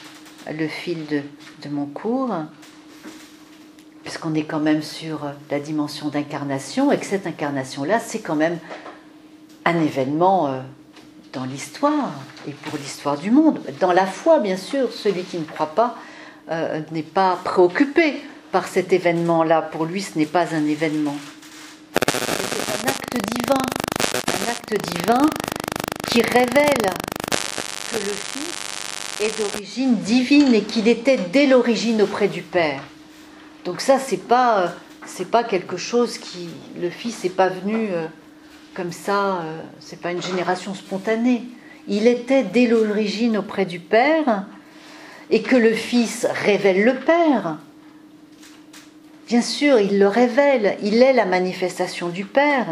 Speaker 2: mon cours, puisqu'on est quand même sur la dimension d'incarnation, et que cette incarnation-là, c'est quand même un événement dans l'histoire, et pour l'histoire du monde. Dans la foi, bien sûr, celui qui ne croit pas n'est pas préoccupé par cet événement-là. Pour lui, ce n'est pas un événement. C'est un acte divin qui révèle que le Fils est d'origine divine et qu'il était dès l'origine auprès du Père. Donc ça, c'est pas quelque chose qui... Le Fils n'est pas venu comme ça, c'est pas une génération spontanée. Il était dès l'origine auprès du Père, et que le Fils révèle le Père. Bien sûr, il le révèle, il est la manifestation du Père.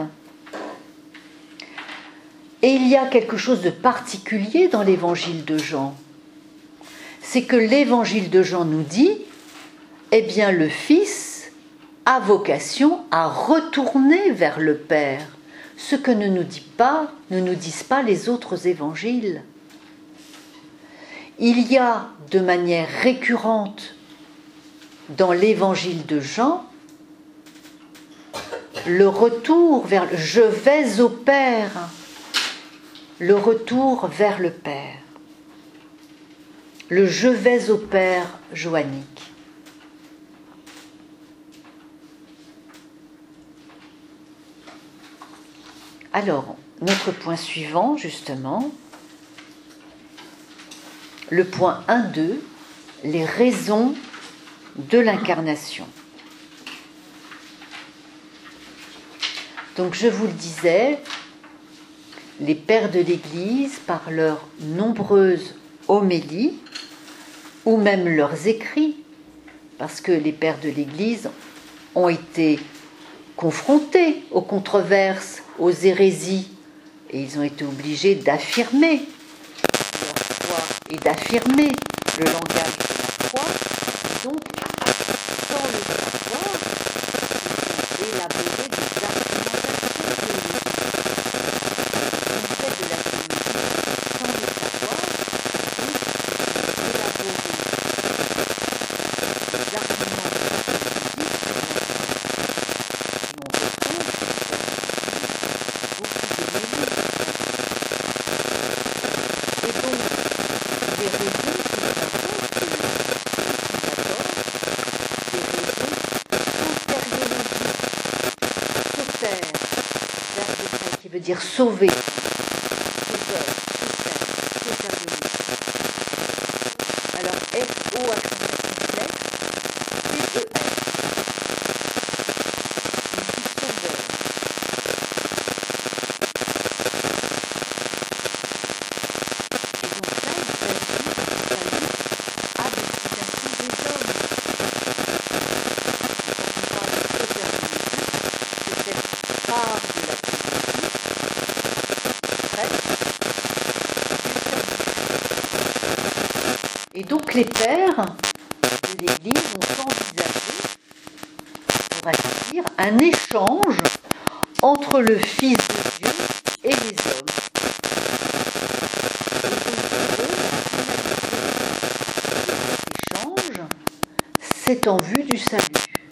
Speaker 2: Et il y a quelque chose de particulier dans l'évangile de Jean. C'est que l'évangile de Jean nous dit, eh bien le Fils a vocation à retourner vers le Père, ce que ne nous disent pas les autres évangiles. Il y a de manière récurrente dans l'évangile de Jean le retour vers « je vais au Père », le retour vers le Père, le « je vais au Père » joannique. Alors, notre point suivant, justement, le point 1.2, les raisons de l'incarnation. Donc, je vous le disais, les pères de l'Église, par leurs nombreuses homélies, ou même leurs écrits, parce que les pères de l'Église ont été confrontés aux controverses, aux hérésies, et ils ont été obligés d'affirmer leur foi et d'affirmer le langage de la foi. Et donc, sans le savoir, ils ont élaboré des argumentations théologiques. Ils ont fait de la théologie sans le savoir, et donc ils ont élaboré des arguments dire sauver, sauveur, soteriologie. Alors S-O accent circonflexe, T-E-R. Sauveur. Et donc là, il s'agit du salut à destination des hommes. Quand on parle de soteriologie, c'est cette part de la et donc les pères de l'Église ont envisagé, on pourrait dire, un échange entre le Fils de Dieu et les hommes. Et donc cet échange, c'est en vue du salut.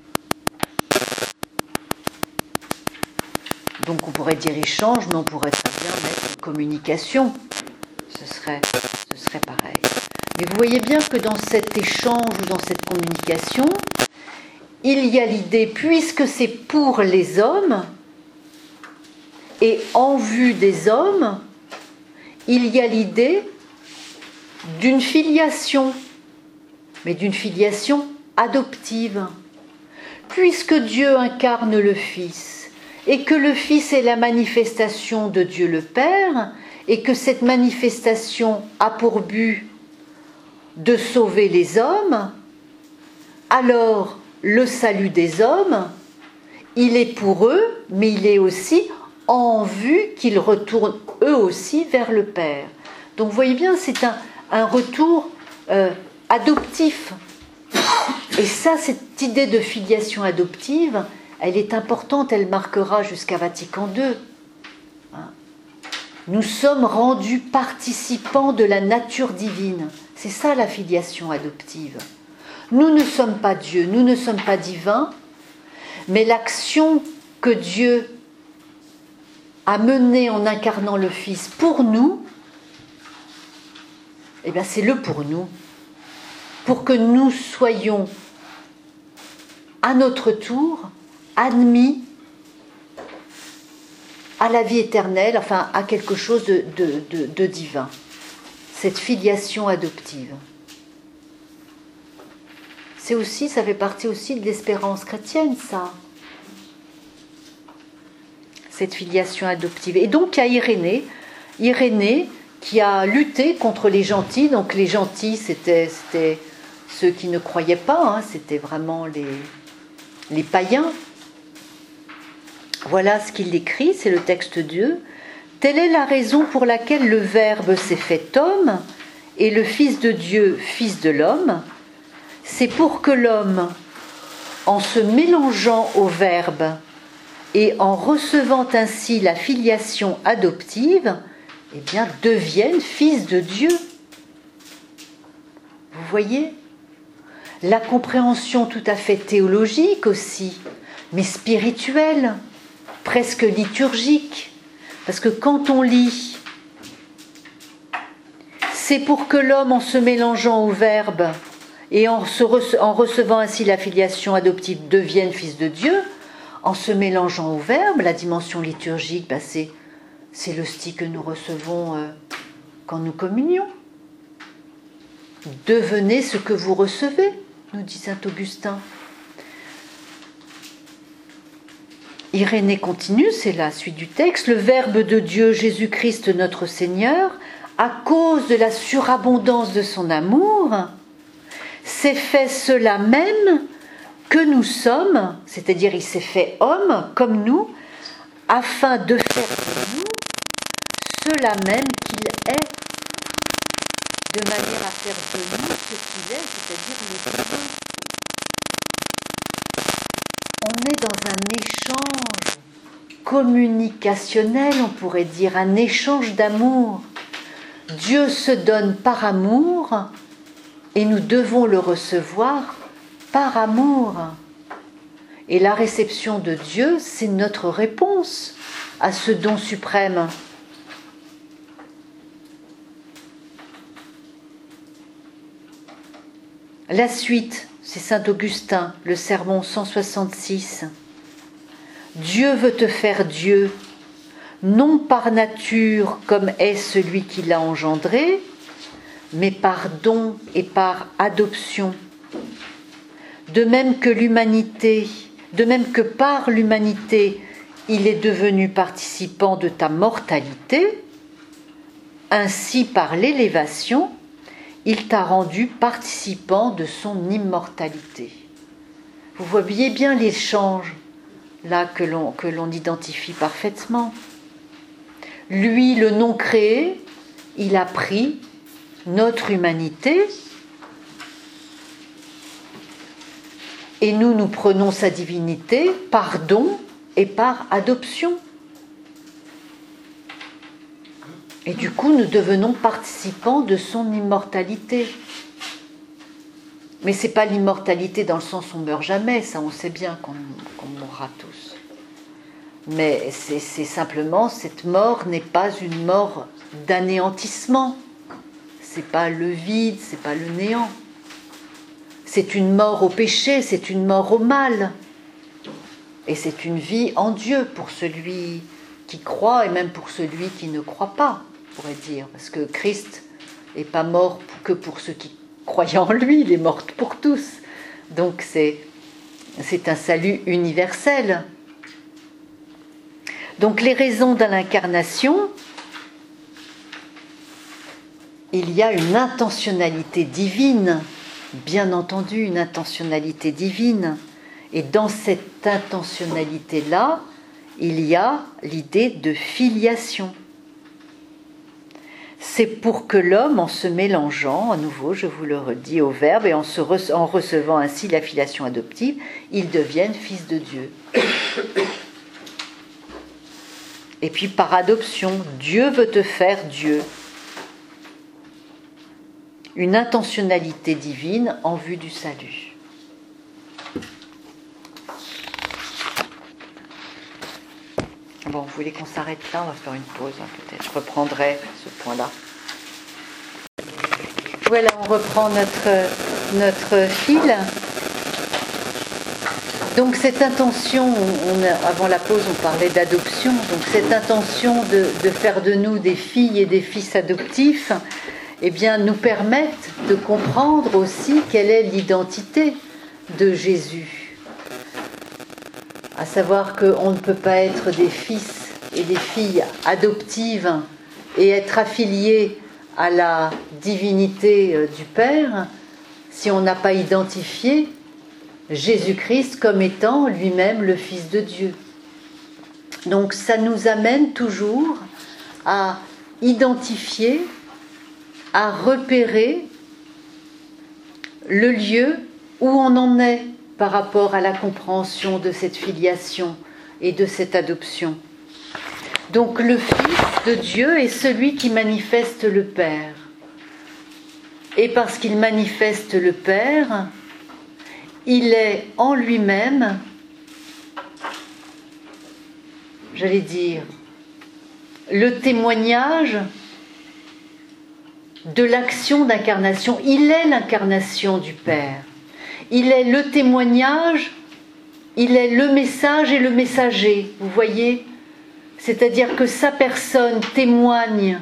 Speaker 2: Donc on pourrait dire échange, mais on pourrait très bien mettre communication. Ce serait pareil. Mais vous voyez bien que dans cet échange ou dans cette communication, il y a l'idée, puisque c'est pour les hommes et en vue des hommes, il y a l'idée d'une filiation, mais d'une filiation adoptive. Puisque Dieu incarne le Fils et que le Fils est la manifestation de Dieu le Père et que cette manifestation a pour but de sauver les hommes, alors le salut des hommes, il est pour eux, mais il est aussi en vue qu'ils retournent eux aussi vers le Père. Donc vous voyez bien, c'est un retour adoptif. Et ça, cette idée de filiation adoptive, elle est importante, elle marquera jusqu'à Vatican II. Nous sommes rendus participants de la nature divine. C'est ça la filiation adoptive. Nous ne sommes pas Dieu, nous ne sommes pas divins, mais l'action que Dieu a menée en incarnant le Fils pour nous, eh bien c'est le pour nous, pour que nous soyons à notre tour admis à la vie éternelle, enfin à quelque chose de divin. Cette filiation adoptive. C'est aussi, ça fait partie aussi de l'espérance chrétienne, ça. Cette filiation adoptive. Et donc il y a Irénée qui a lutté contre les gentils. Donc les gentils, c'était ceux qui ne croyaient pas, c'était vraiment les païens. Voilà ce qu'il écrit, c'est le texte de Dieu. Telle est la raison pour laquelle le Verbe s'est fait homme et le Fils de Dieu, Fils de l'homme. C'est pour que l'homme, en se mélangeant au Verbe et en recevant ainsi la filiation adoptive, eh bien, devienne fils de Dieu. Vous voyez ? La compréhension tout à fait théologique aussi, mais spirituelle, presque liturgique. Parce que quand on lit, c'est pour que l'homme, en se mélangeant au Verbe et en recevant ainsi la filiation adoptive, devienne fils de Dieu, en se mélangeant au Verbe, la dimension liturgique, c'est l'hostie que nous recevons quand nous communions. Devenez ce que vous recevez, nous dit saint Augustin. Irénée continue, c'est la suite du texte. Le Verbe de Dieu, Jésus-Christ notre Seigneur, à cause de la surabondance de son amour, s'est fait cela même que nous sommes, c'est-à-dire il s'est fait homme comme nous, afin de faire de nous cela même qu'il est, de manière à faire de nous ce qu'il est, c'est-à-dire le divin. On est dans un échange communicationnel, on pourrait dire, un échange d'amour. Dieu se donne par amour et nous devons le recevoir par amour. Et la réception de Dieu, c'est notre réponse à ce don suprême. La suite, c'est saint Augustin, le sermon 166. Dieu veut te faire Dieu, non par nature comme est celui qui l'a engendré, mais par don et par adoption. De même que par l'humanité, il est devenu participant de ta mortalité, ainsi par l'élévation, il t'a rendu participant de son immortalité. Vous voyez bien l'échange là que l'on identifie parfaitement. Lui, le non créé, il a pris notre humanité et nous prenons sa divinité par don et par adoption. Et du coup, nous devenons participants de son immortalité. Mais ce n'est pas l'immortalité dans le sens où on ne meurt jamais, ça on sait bien qu'on mourra tous. Mais c'est simplement, cette mort n'est pas une mort d'anéantissement. c'est pas le vide, c'est pas le néant. C'est une mort au péché, c'est une mort au mal. Et c'est une vie en Dieu pour celui qui croit et même pour celui qui ne croit pas, on pourrait dire. Parce que Christ n'est pas mort que pour ceux qui croient en lui, il est mort pour tous. Donc c'est un salut universel. Donc les raisons de l'incarnation, il y a une intentionnalité divine, bien entendu une intentionnalité divine. Et dans cette intentionnalité-là, il y a l'idée de filiation. C'est pour que l'homme, en se mélangeant, à nouveau, je vous le redis, au Verbe, et en recevant ainsi la filiation adoptive, il devienne fils de Dieu. Et puis par adoption, Dieu veut te faire Dieu. Une intentionnalité divine en vue du salut. Bon, vous voulez qu'on s'arrête là? On va faire une pause, hein, peut-être. Je reprendrai ce point-là. Voilà, on reprend notre fil. Donc cette intention, avant la pause, on parlait d'adoption. Donc cette intention de faire de nous des filles et des fils adoptifs, eh bien, nous permettent de comprendre aussi quelle est l'identité de Jésus. À savoir qu'on ne peut pas être des fils et des filles adoptives et être affiliés à la divinité du Père si on n'a pas identifié Jésus-Christ comme étant lui-même le Fils de Dieu. Donc ça nous amène toujours à identifier, à repérer le lieu où on en est par rapport à la compréhension de cette filiation et de cette adoption. Donc le Fils de Dieu est celui qui manifeste le Père. Et parce qu'il manifeste le Père, il est en lui-même, j'allais dire, le témoignage de l'action d'incarnation. Il est l'incarnation du Père. Il est le témoignage, il est le message et le messager, vous voyez? C'est-à-dire que sa personne témoigne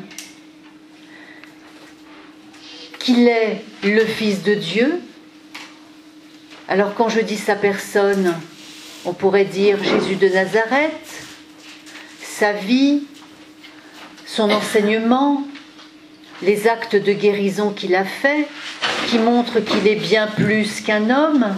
Speaker 2: qu'il est le Fils de Dieu. Alors quand je dis sa personne, on pourrait dire Jésus de Nazareth, sa vie, son enseignement, les actes de guérison qu'il a faits, qui montrent qu'il est bien plus qu'un homme,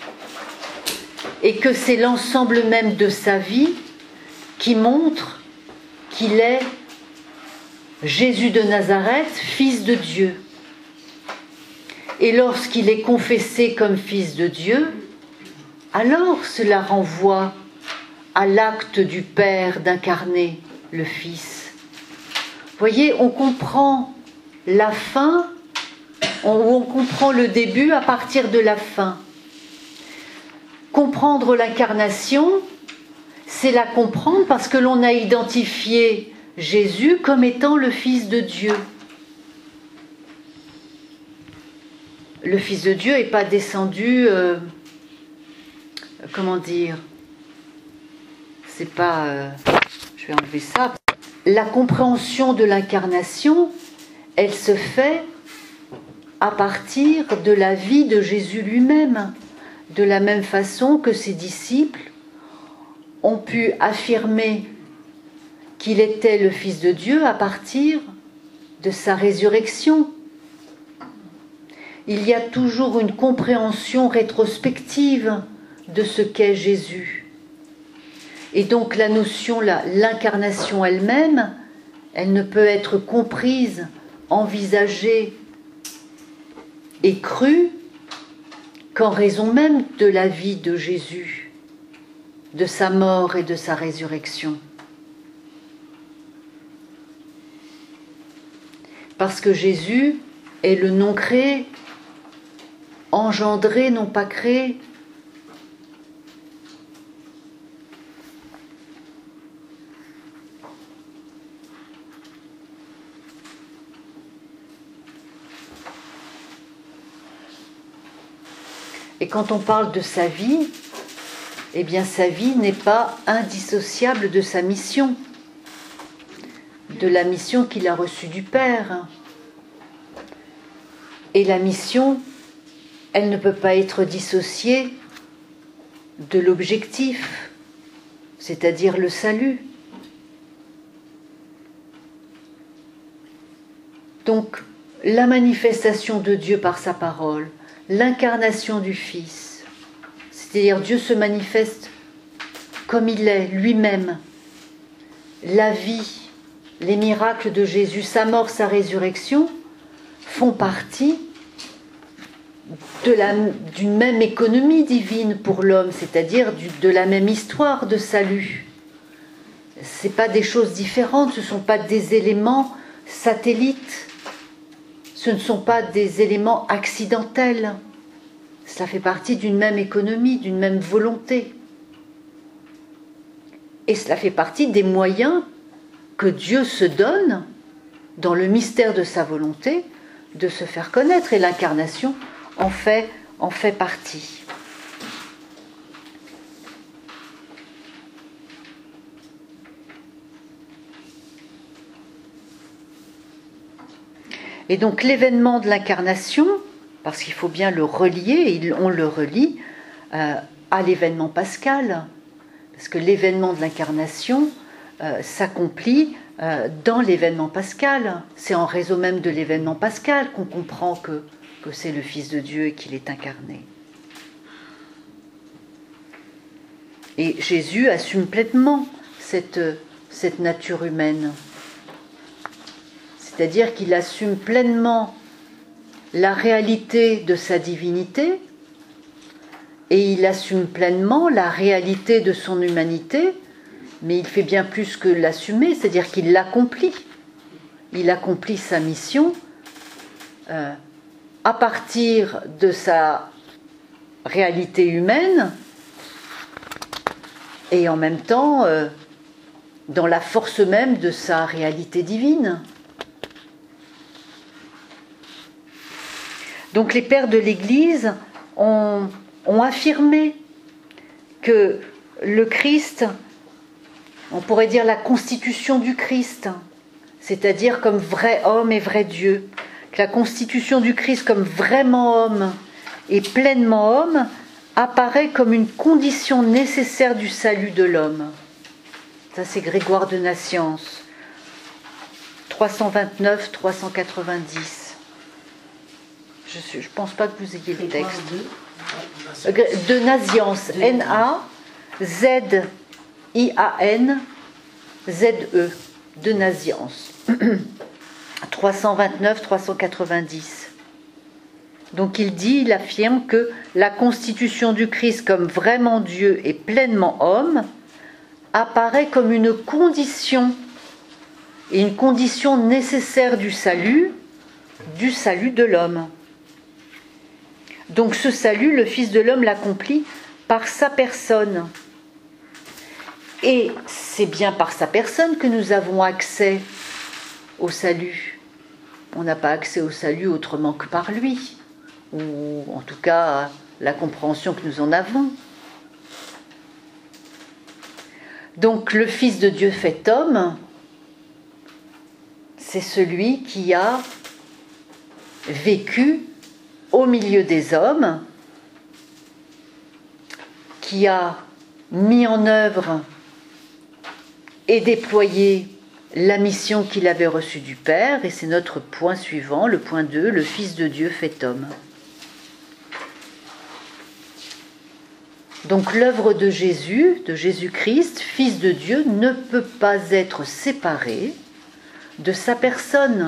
Speaker 2: et que c'est l'ensemble même de sa vie qui montre qu'il est Jésus de Nazareth, Fils de Dieu. Et lorsqu'il est confessé comme Fils de Dieu, alors cela renvoie à l'acte du Père d'incarner le Fils. Vous voyez, on comprend la fin, on comprend le début à partir de la fin. Comprendre l'incarnation, c'est la comprendre parce que l'on a identifié Jésus comme étant le Fils de Dieu. Le Fils de Dieu n'est pas descendu, comment dire, c'est pas, je vais enlever ça. La compréhension de l'incarnation, elle se fait à partir de la vie de Jésus lui-même, de la même façon que ses disciples ont pu affirmer qu'il était le Fils de Dieu à partir de sa résurrection. Il y a toujours une compréhension rétrospective de ce qu'est Jésus. Et donc la notion, l'incarnation elle-même, elle ne peut être comprise, envisagée et crue qu'en raison même de la vie de Jésus, de sa mort et de sa résurrection. Parce que Jésus est le non créé, engendré, non pas créé. Et quand on parle de sa vie, eh bien sa vie n'est pas indissociable de sa mission, de la mission qu'il a reçue du Père. Et la mission, elle ne peut pas être dissociée de l'objectif, c'est-à-dire le salut. Donc, la manifestation de Dieu par sa parole, l'incarnation du Fils, c'est-à-dire Dieu se manifeste comme il est, lui-même. La vie, les miracles de Jésus, sa mort, sa résurrection, font partie d'une même économie divine pour l'homme, c'est-à-dire de la même histoire de salut. Ce ne sont pas des choses différentes, ce ne sont pas des éléments satellites, ce ne sont pas des éléments accidentels. Cela fait partie d'une même économie, d'une même volonté. Et cela fait partie des moyens que Dieu se donne, dans le mystère de sa volonté, de se faire connaître. Et l'incarnation en fait partie. Et donc l'événement de l'incarnation, parce qu'il faut bien le relier, et on le relie à l'événement pascal, parce que l'événement de l'incarnation s'accomplit dans l'événement pascal. C'est en raison même de l'événement pascal qu'on comprend que c'est le Fils de Dieu et qu'il est incarné. Et Jésus assume pleinement cette nature humaine. C'est-à-dire qu'il assume pleinement la réalité de sa divinité et il assume pleinement la réalité de son humanité, mais il fait bien plus que l'assumer, c'est-à-dire qu'il l'accomplit. Il accomplit sa mission à partir de sa réalité humaine et en même temps dans la force même de sa réalité divine. Donc les pères de l'Église ont affirmé que le Christ, on pourrait dire la constitution du Christ, c'est-à-dire comme vrai homme et vrai Dieu, que la constitution du Christ comme vraiment homme et pleinement homme apparaît comme une condition nécessaire du salut de l'homme. Ça c'est Grégoire de Naziance, 329-390. Je ne pense pas que vous ayez le texte. De Naziance, N-A-Z-I-A-N-Z-E, de Naziance, 329-390. Donc il affirme que la constitution du Christ comme vraiment Dieu et pleinement homme apparaît comme une condition, et une condition nécessaire du salut de l'homme. Donc ce salut, le Fils de l'homme l'accomplit par sa personne. Et c'est bien par sa personne que nous avons accès au salut. On n'a pas accès au salut autrement que par lui, ou en tout cas la compréhension que nous en avons. Donc le Fils de Dieu fait homme, c'est celui qui a vécu au milieu des hommes, qui a mis en œuvre et déployé la mission qu'il avait reçue du Père, et c'est notre point suivant, le point 2, le Fils de Dieu fait homme. Donc l'œuvre de Jésus, de Jésus-Christ, Fils de Dieu, ne peut pas être séparée de sa personne.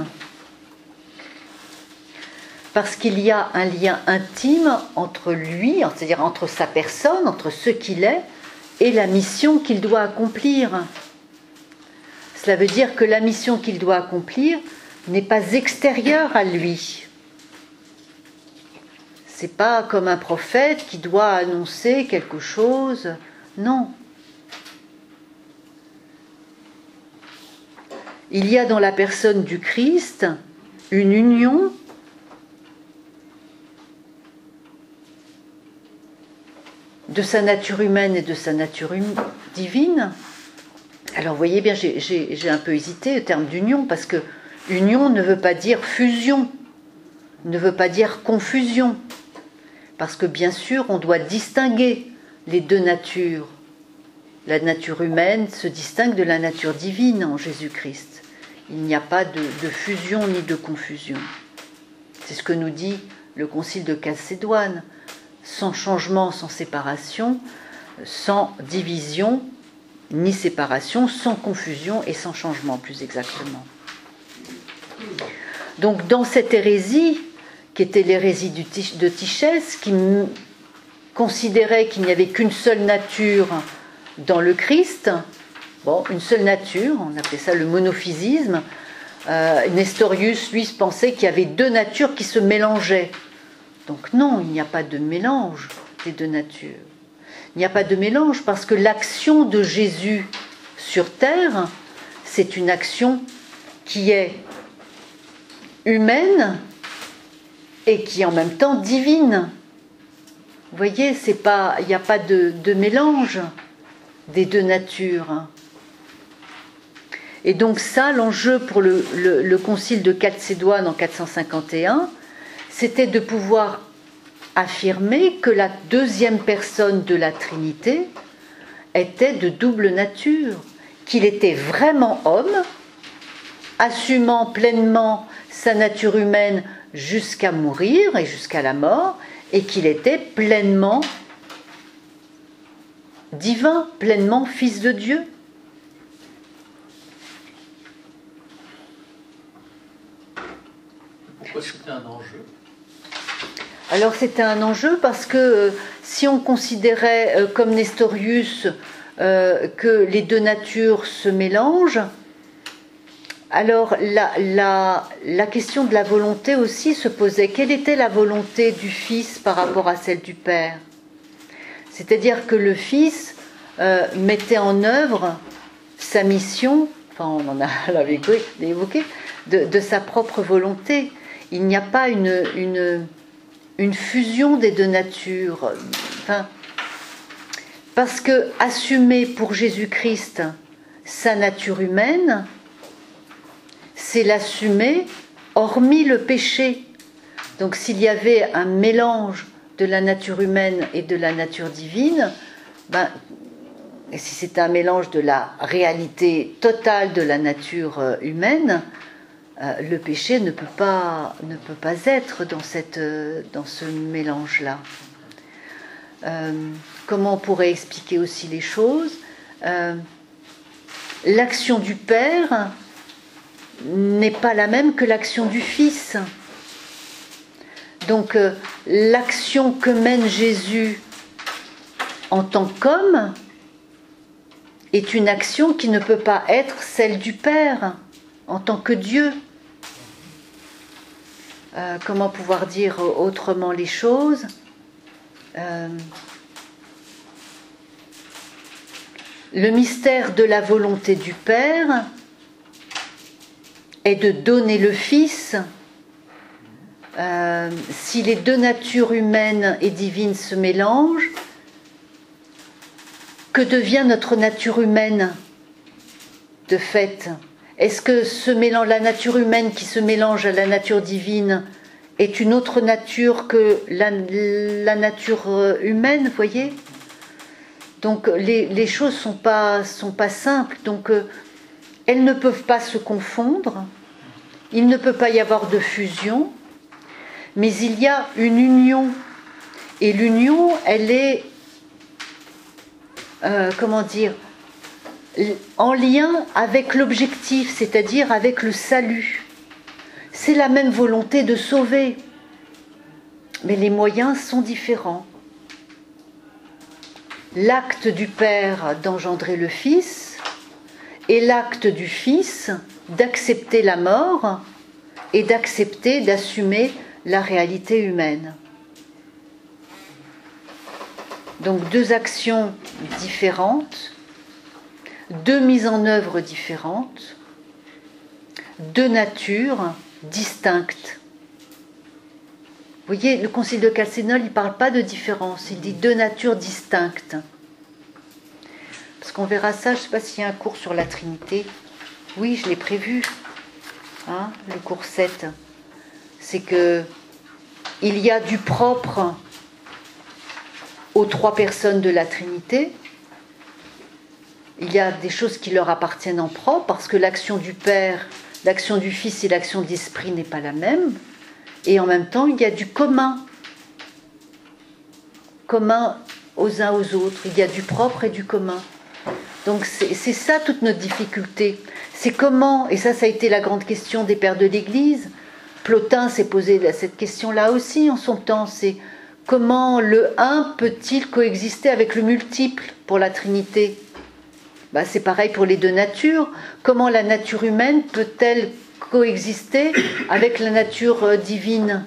Speaker 2: Parce qu'il y a un lien intime entre lui, c'est-à-dire entre sa personne, entre ce qu'il est, et la mission qu'il doit accomplir. Cela veut dire que la mission qu'il doit accomplir n'est pas extérieure à lui. C'est pas comme un prophète qui doit annoncer quelque chose. Non. Il y a dans la personne du Christ une union de sa nature humaine et de sa nature divine. Alors vous voyez bien, j'ai un peu hésité au terme d'union, parce que union ne veut pas dire fusion, ne veut pas dire confusion, parce que bien sûr on doit distinguer les deux natures. La nature humaine se distingue de la nature divine en Jésus-Christ. Il n'y a pas de fusion ni de confusion. C'est ce que nous dit le Concile de Chalcédoine. Sans changement, sans séparation, sans division ni séparation, sans confusion et sans changement, plus exactement. Donc dans cette hérésie, qui était l'hérésie de Tychès, qui considérait qu'il n'y avait qu'une seule nature dans le Christ, bon, une seule nature, on appelait ça le monophysisme. Nestorius, lui, pensait qu'il y avait deux natures qui se mélangeaient. Donc non, il n'y a pas de mélange des deux natures. Il n'y a pas de mélange parce que l'action de Jésus sur terre, c'est une action qui est humaine et qui est en même temps divine. Vous voyez, il n'y a pas de mélange des deux natures. Et donc ça, l'enjeu pour le concile de Chalcédoine en 451, c'était de pouvoir affirmer que la deuxième personne de la Trinité était de double nature, qu'il était vraiment homme, assumant pleinement sa nature humaine jusqu'à mourir et jusqu'à la mort, et qu'il était pleinement divin, pleinement fils de Dieu.
Speaker 3: Pourquoi c'était un enjeu ?
Speaker 2: Alors c'était un enjeu parce que si on considérait comme Nestorius que les deux natures se mélangent, alors la question de la volonté aussi se posait. Quelle était la volonté du Fils par rapport à celle du Père ? C'est-à-dire que le Fils mettait en œuvre sa mission, enfin on en a évoqué, de sa propre volonté. Il n'y a pas une fusion des deux natures. Enfin, parce que assumer pour Jésus-Christ sa nature humaine, c'est l'assumer hormis le péché. Donc s'il y avait un mélange de la nature humaine et de la nature divine, et si c'était un mélange de la réalité totale de la nature humaine, le péché ne peut pas être dans ce mélange-là. Comment on pourrait expliquer aussi les choses ? L'action du Père n'est pas la même que l'action du Fils. Donc l'action que mène Jésus en tant qu'homme est une action qui ne peut pas être celle du Père en tant que Dieu. Comment pouvoir dire autrement les choses ? Le mystère de la volonté du Père est de donner le Fils. Si les deux natures humaines et divines se mélangent, que devient notre nature humaine de fait ? Est-ce que la nature humaine qui se mélange à la nature divine est une autre nature que la nature humaine, vous voyez ? Donc les choses sont pas simples, donc elles ne peuvent pas se confondre, il ne peut pas y avoir de fusion, mais il y a une union, et l'union, elle est, en lien avec l'objectif, c'est-à-dire avec le salut. C'est la même volonté de sauver, mais les moyens sont différents. L'acte du Père d'engendrer le Fils et l'acte du Fils d'accepter la mort et d'assumer la réalité humaine. Donc deux actions différentes, deux mises en œuvre différentes, deux natures distinctes. Vous voyez, le concile de Chalcédone, il ne parle pas de différence, il dit deux natures distinctes. Parce qu'on verra ça, je ne sais pas s'il y a un cours sur la Trinité. Oui, je l'ai prévu, hein, le cours 7. C'est que il y a du propre aux trois personnes de la Trinité. Il y a des choses qui leur appartiennent en propre, parce que l'action du Père, l'action du Fils et l'action de l'Esprit n'est pas la même. Et en même temps, il y a du commun. Commun aux uns aux autres. Il y a du propre et du commun. Donc c'est ça toute notre difficulté. C'est comment, et ça a été la grande question des pères de l'Église, Plotin s'est posé cette question-là aussi en son temps, c'est comment le un peut-il coexister avec le multiple pour la Trinité? C'est pareil pour les deux natures. Comment la nature humaine peut-elle coexister avec la nature divine?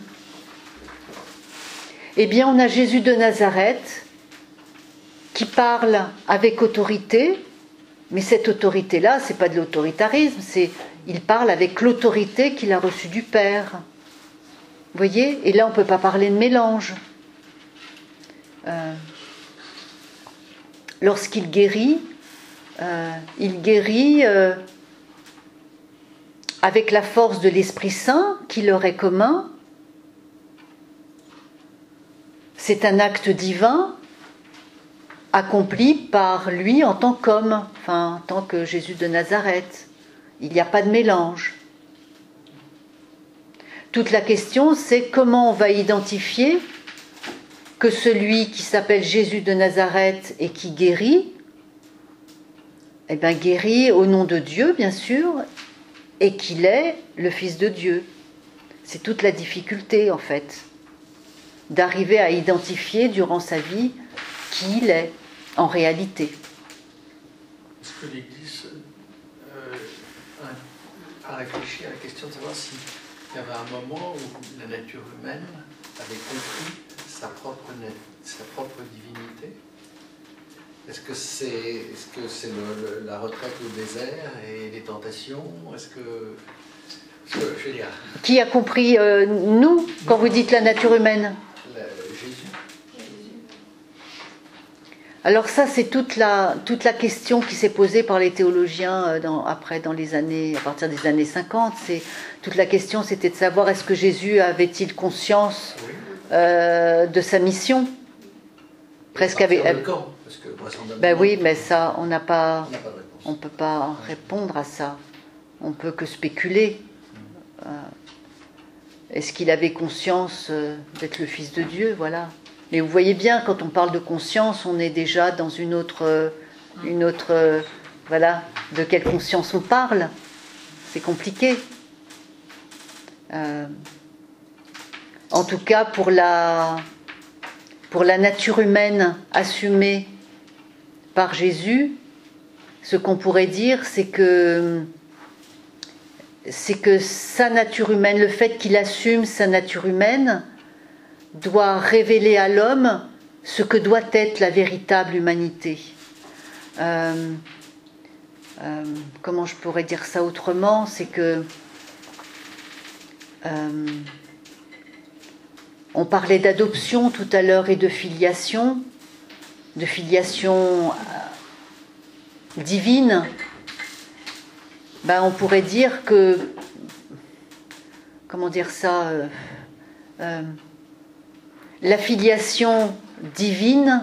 Speaker 2: Eh bien, on a Jésus de Nazareth qui parle avec autorité, mais cette autorité-là, c'est pas de l'autoritarisme, il parle avec l'autorité qu'il a reçue du Père. Vous voyez? Et là, on ne peut pas parler de mélange. Lorsqu'il guérit, avec la force de l'Esprit Saint qui leur est commun. C'est un acte divin accompli par lui en tant qu'homme, enfin en tant que Jésus de Nazareth. Il n'y a pas de mélange. Toute la question, c'est comment on va identifier que celui qui s'appelle Jésus de Nazareth et qui guérit, eh bien guérit au nom de Dieu, bien sûr, et qu'il est le Fils de Dieu. C'est toute la difficulté, en fait, d'arriver à identifier durant sa vie qui il est, en réalité.
Speaker 3: Est-ce que l'Église a réfléchi à la question de savoir s'il y avait un moment où la nature humaine avait compris sa propre divinité? Est-ce que c'est la retraite au désert et les tentations? Est-ce que je veux dire,
Speaker 2: qui a compris nous, quand vous dites la nature humaine?
Speaker 3: Jésus.
Speaker 2: Alors ça, c'est toute la question qui s'est posée par les théologiens à partir des années 50. Toute la question, c'était de savoir est-ce que Jésus avait-il conscience de sa mission? Presque avec. Ben oui, mais ça, on ne peut pas répondre à ça. On peut que spéculer. Est-ce qu'il avait conscience d'être le Fils de Dieu? Voilà. Mais vous voyez bien, quand on parle de conscience, on est déjà dans une autre voilà, de quelle conscience on parle. C'est compliqué. En tout cas, pour la nature humaine assumée par Jésus, ce qu'on pourrait dire, c'est que sa nature humaine, le fait qu'il assume sa nature humaine, doit révéler à l'homme ce que doit être la véritable humanité. Comment je pourrais dire ça autrement? C'est que on parlait d'adoption tout à l'heure et de filiation divine. On pourrait dire que, comment dire ça, la filiation divine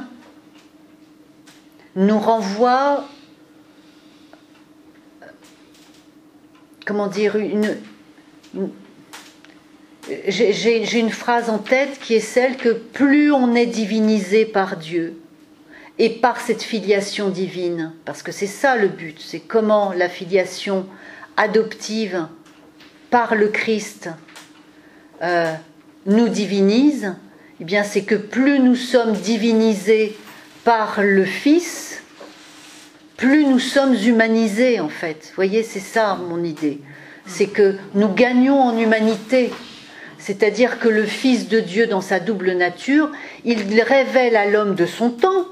Speaker 2: nous renvoie, comment dire, j'ai une phrase en tête qui est celle que plus on est divinisé par Dieu et par cette filiation divine, parce que c'est ça le but, c'est comment la filiation adoptive par le Christ nous divinise. Eh bien, c'est que plus nous sommes divinisés par le Fils, plus nous sommes humanisés, en fait. Vous voyez, c'est ça mon idée. C'est que nous gagnons en humanité. C'est-à-dire que le Fils de Dieu, dans sa double nature, il révèle à l'homme de son temps,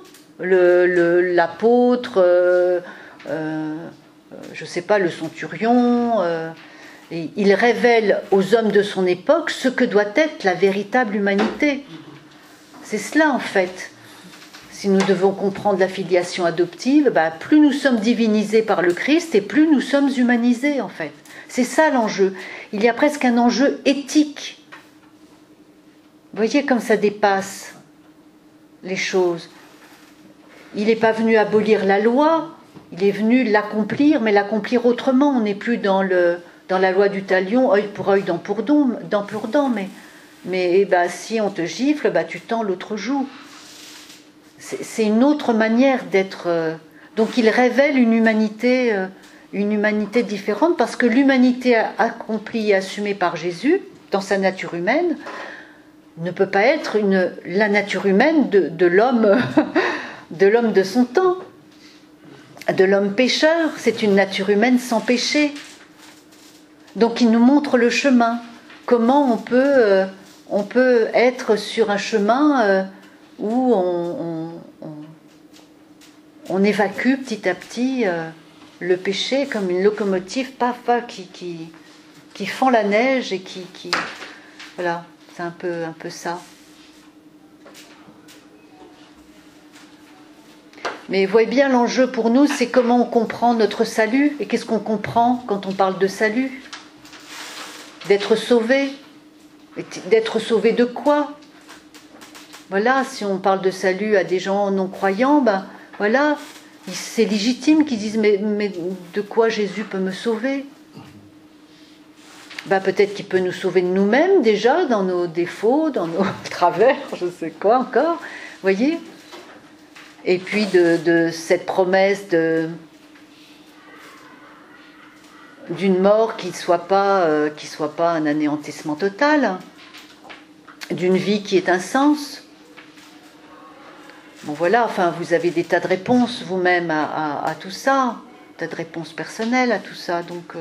Speaker 2: l'apôtre, je ne sais pas, le centurion, Et il révèle aux hommes de son époque ce que doit être la véritable humanité. C'est cela en fait. Si nous devons comprendre la filiation adoptive, plus nous sommes divinisés par le Christ et plus nous sommes humanisés en fait. C'est ça l'enjeu. Il y a presque un enjeu éthique. Vous voyez comme ça dépasse les choses. Il n'est pas venu abolir la loi, il est venu l'accomplir, mais l'accomplir autrement. On n'est plus dans la loi du talion, œil pour œil, dent pour dent, mais si on te gifle, tu tends l'autre joue. C'est une autre manière d'être. Donc il révèle une humanité différente, parce que l'humanité accomplie et assumée par Jésus, dans sa nature humaine, ne peut pas être la nature humaine de l'homme de son temps, de l'homme pécheur. C'est une nature humaine sans péché. Donc il nous montre le chemin, comment on peut être sur un chemin où on évacue petit à petit le péché comme une locomotive qui fend la neige et qui voilà, c'est un peu ça. Mais vous voyez bien, l'enjeu pour nous, c'est comment on comprend notre salut. Et qu'est-ce qu'on comprend quand on parle de salut? D'être sauvé. D'être sauvé de quoi? Voilà, si on parle de salut à des gens non-croyants, voilà, c'est légitime qu'ils disent mais de quoi Jésus peut me sauver? Peut-être qu'il peut nous sauver de nous-mêmes déjà, dans nos défauts, dans nos travers, je sais quoi encore, voyez? Et puis de cette promesse d'une mort qui soit pas un anéantissement total, d'une vie qui est un sens. Bon voilà, enfin vous avez des tas de réponses vous-même à tout ça, des tas de réponses personnelles à tout ça,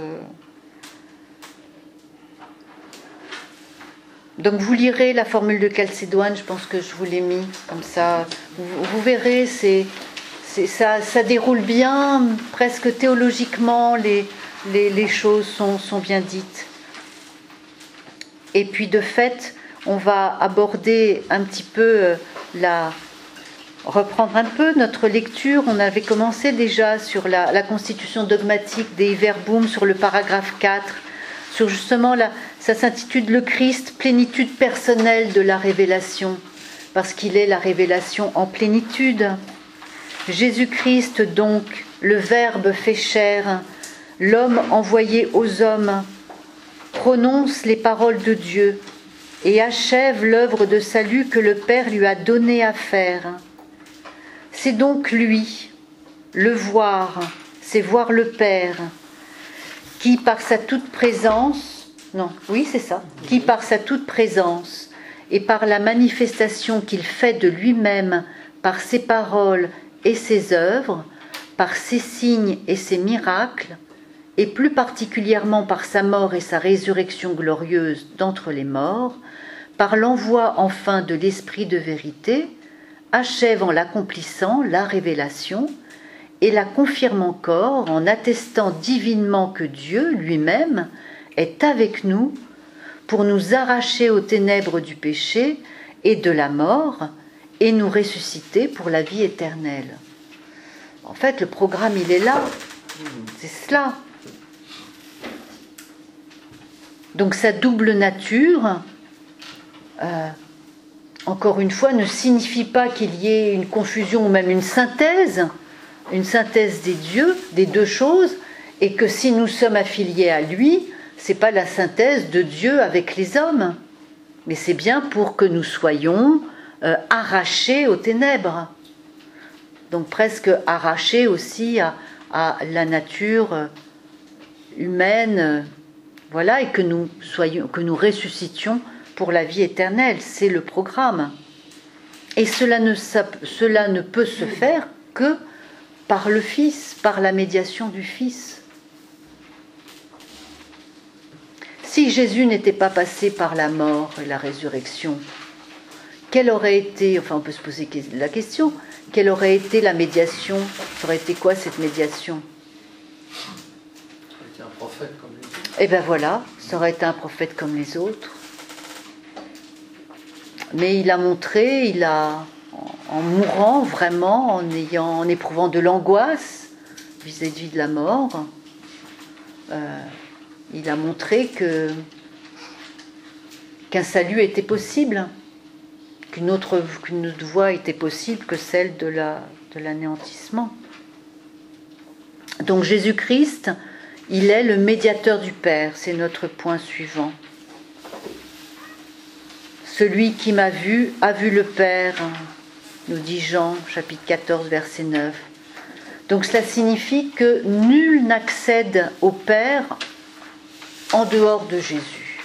Speaker 2: donc vous lirez la formule de Chalcédoine, je pense que je vous l'ai mis comme ça. Vous verrez, ça déroule bien, presque théologiquement, les choses sont bien dites. Et puis de fait, on va aborder un petit peu reprendre un peu notre lecture. On avait commencé déjà sur la constitution dogmatique des Verbum, sur le paragraphe 4, sur justement ça s'intitule Le Christ, plénitude personnelle de la révélation, parce qu'il est la révélation en plénitude. Jésus-Christ donc, le Verbe fait chair, l'homme envoyé aux hommes, prononce les paroles de Dieu et achève l'œuvre de salut que le Père lui a donné à faire. C'est donc lui, le voir, c'est voir le Père, qui par sa toute présence, qui par sa toute présence et par la manifestation qu'il fait de lui-même par ses paroles et ses œuvres, par ses signes et ses miracles, et plus particulièrement par sa mort et sa résurrection glorieuse d'entre les morts, par l'envoi enfin de l'Esprit de vérité, achève en l'accomplissant la révélation et la confirme encore en attestant divinement que Dieu lui-même est avec nous pour nous arracher aux ténèbres du péché et de la mort et nous ressusciter pour la vie éternelle. En fait, le programme, il est là. C'est cela. Donc sa double nature, encore une fois, ne signifie pas qu'il y ait une confusion ou même une synthèse des dieux, des deux choses, et que si nous sommes affiliés à lui, c'est pas la synthèse de Dieu avec les hommes, mais c'est bien pour que nous soyons arrachés aux ténèbres. Donc presque arrachés aussi à la nature humaine, voilà, et que nous ressuscitions pour la vie éternelle. C'est le programme. Et cela ne peut se faire que par le Fils, par la médiation du Fils. Si Jésus n'était pas passé par la mort et la résurrection, quelle aurait été, enfin on peut se poser la question, quelle aurait été la médiation? Ça aurait été quoi cette médiation?
Speaker 3: été un prophète comme les autres.
Speaker 2: Et ben voilà, ça aurait été un prophète comme les autres. Mais il a montré, en mourant vraiment, en éprouvant de l'angoisse vis-à-vis de la mort, il a montré qu'un salut était possible, qu'une autre voie était possible que celle de l'anéantissement. Donc Jésus-Christ, il est le médiateur du Père, c'est notre point suivant. Celui qui m'a vu a vu le Père, nous dit Jean, chapitre 14, verset 9. Donc cela signifie que nul n'accède au Père en dehors de Jésus.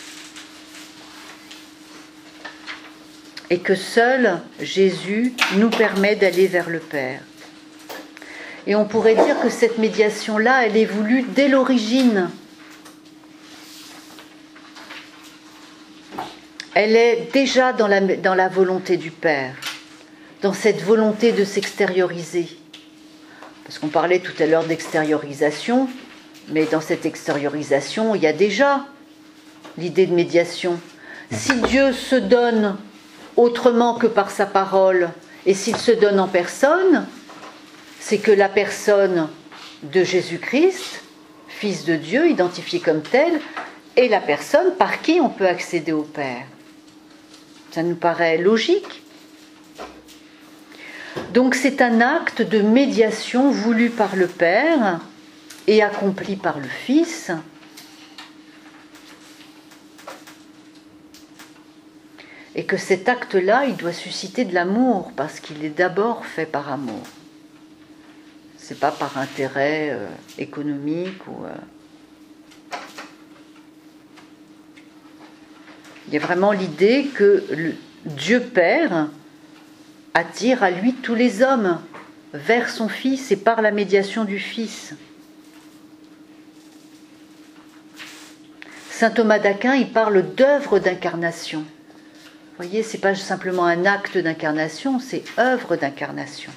Speaker 2: Et que seul Jésus nous permet d'aller vers le Père. Et on pourrait dire que cette médiation-là, elle est voulue dès l'origine. Elle est déjà dans la volonté du Père, dans cette volonté de s'extérioriser. Parce qu'on parlait tout à l'heure d'extériorisation, mais dans cette extériorisation, il y a déjà l'idée de médiation. Si Dieu se donne autrement que par sa parole, et s'il se donne en personne, c'est que la personne de Jésus-Christ, Fils de Dieu, identifié comme tel, est la personne par qui on peut accéder au Père. Ça nous paraît logique. Donc c'est un acte de médiation voulu par le Père et accompli par le Fils. Et que cet acte-là, il doit susciter de l'amour, parce qu'il est d'abord fait par amour. C'est pas par intérêt économique ou... Il y a vraiment l'idée que Dieu Père attire à lui tous les hommes vers son Fils et par la médiation du Fils. Saint Thomas d'Aquin, il parle d'œuvre d'incarnation. Vous voyez, c'est pas simplement un acte d'incarnation, c'est œuvre d'incarnation.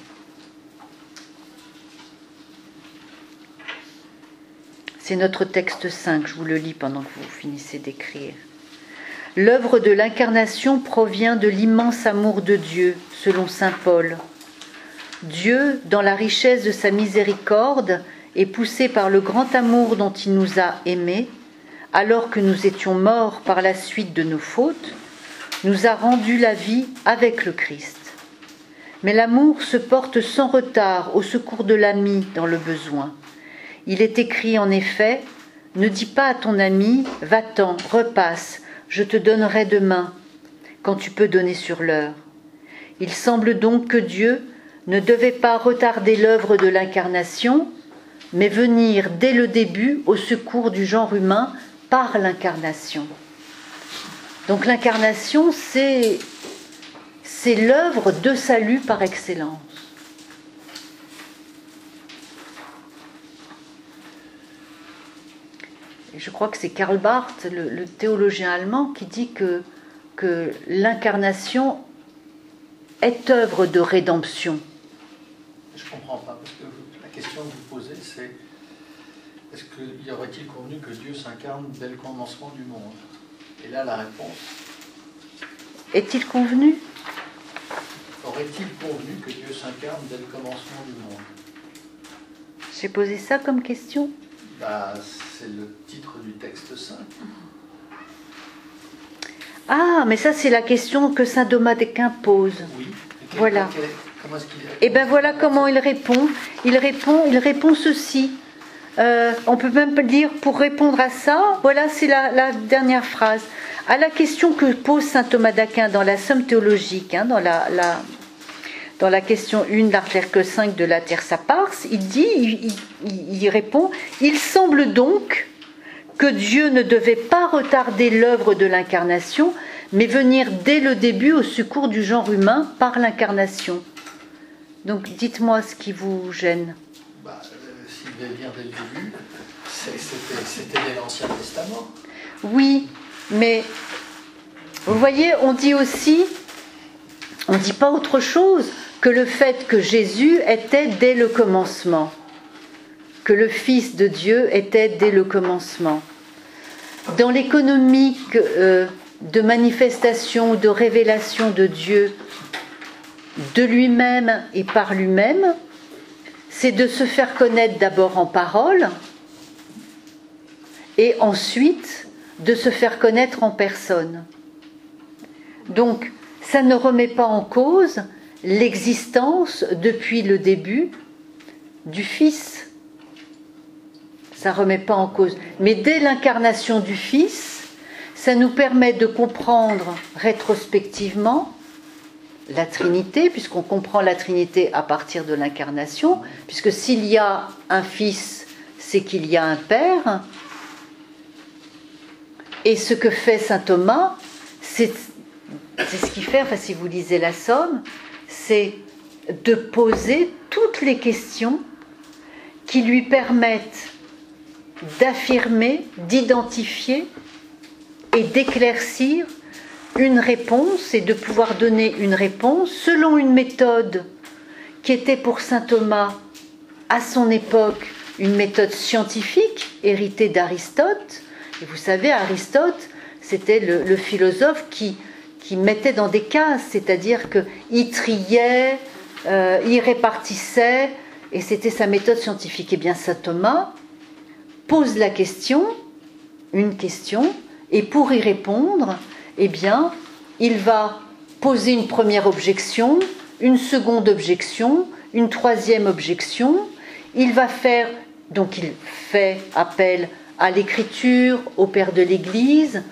Speaker 2: C'est notre texte 5, je vous le lis pendant que vous finissez d'écrire. L'œuvre de l'incarnation provient de l'immense amour de Dieu, selon saint Paul. Dieu, dans la richesse de sa miséricorde, et poussé par le grand amour dont il nous a aimés, alors que nous étions morts par la suite de nos fautes, nous a rendu la vie avec le Christ. Mais l'amour se porte sans retard au secours de l'ami dans le besoin. Il est écrit en effet, « Ne dis pas à ton ami, va-t'en, repasse, je te donnerai demain, quand tu peux donner sur l'heure. » Il semble donc que Dieu ne devait pas retarder l'œuvre de l'incarnation, mais venir dès le début au secours du genre humain par l'incarnation. Donc l'incarnation, c'est l'œuvre de salut par excellence. Et je crois que c'est Karl Barth, le théologien allemand, qui dit que l'incarnation est œuvre de rédemption.
Speaker 3: Je ne comprends pas, parce que la question que vous posez, c'est est-ce qu'il y aurait-il convenu que Dieu s'incarne dès le commencement du monde? Et là, la réponse...
Speaker 2: Est-il convenu?
Speaker 3: Aurait-il convenu que Dieu s'incarne dès le commencement du monde?
Speaker 2: J'ai posé ça comme question.
Speaker 3: C'est le titre du texte saint.
Speaker 2: Ah, mais ça c'est la question que saint Thomas d'Aquin pose.
Speaker 3: Oui.
Speaker 2: Voilà.
Speaker 3: Comment est-ce qu'il...
Speaker 2: Et bien voilà comment il répond. Il répond ceci. On peut même dire, pour répondre à ça, voilà, c'est la dernière phrase. À la question que pose saint Thomas d'Aquin dans la Somme théologique, dans la question 1 d'Article 5 de la Terza Pars, il répond « Il semble donc que Dieu ne devait pas retarder l'œuvre de l'incarnation, mais venir dès le début au secours du genre humain par l'incarnation. » Donc dites-moi ce qui vous gêne.
Speaker 3: S'il devait venir dès le début, c'était dès l'Ancien Testament.
Speaker 2: Oui, mais vous voyez, on dit aussi, on ne dit pas autre chose que le fait que Jésus était dès le commencement. que le Fils de Dieu était dès le commencement. Dans l'économique de manifestation, de révélation de Dieu, de lui-même et par lui-même, c'est de se faire connaître d'abord en parole et ensuite de se faire connaître en personne. Donc, ça ne remet pas en cause l'existence depuis le début du Fils. Ça ne remet pas en cause. Mais dès l'incarnation du Fils, ça nous permet de comprendre rétrospectivement la Trinité, puisqu'on comprend la Trinité à partir de l'incarnation, puisque s'il y a un Fils, c'est qu'il y a un Père. Et ce que fait saint Thomas, c'est ce qu'il fait, enfin si vous lisez la Somme, c'est de poser toutes les questions qui lui permettent d'affirmer, d'identifier et d'éclaircir une réponse et de pouvoir donner une réponse selon une méthode qui était pour saint Thomas à son époque une méthode scientifique héritée d'Aristote. Et vous savez, Aristote, c'était le philosophe qui mettait dans des cases, c'est-à-dire qu'il triait, il répartissait, et c'était sa méthode scientifique. Et bien saint Thomas pose la question, une question, et pour y répondre, eh bien, il va poser une première objection, une seconde objection, une troisième objection. Il va faire, donc il fait appel à l'écriture, au Père de l'Église,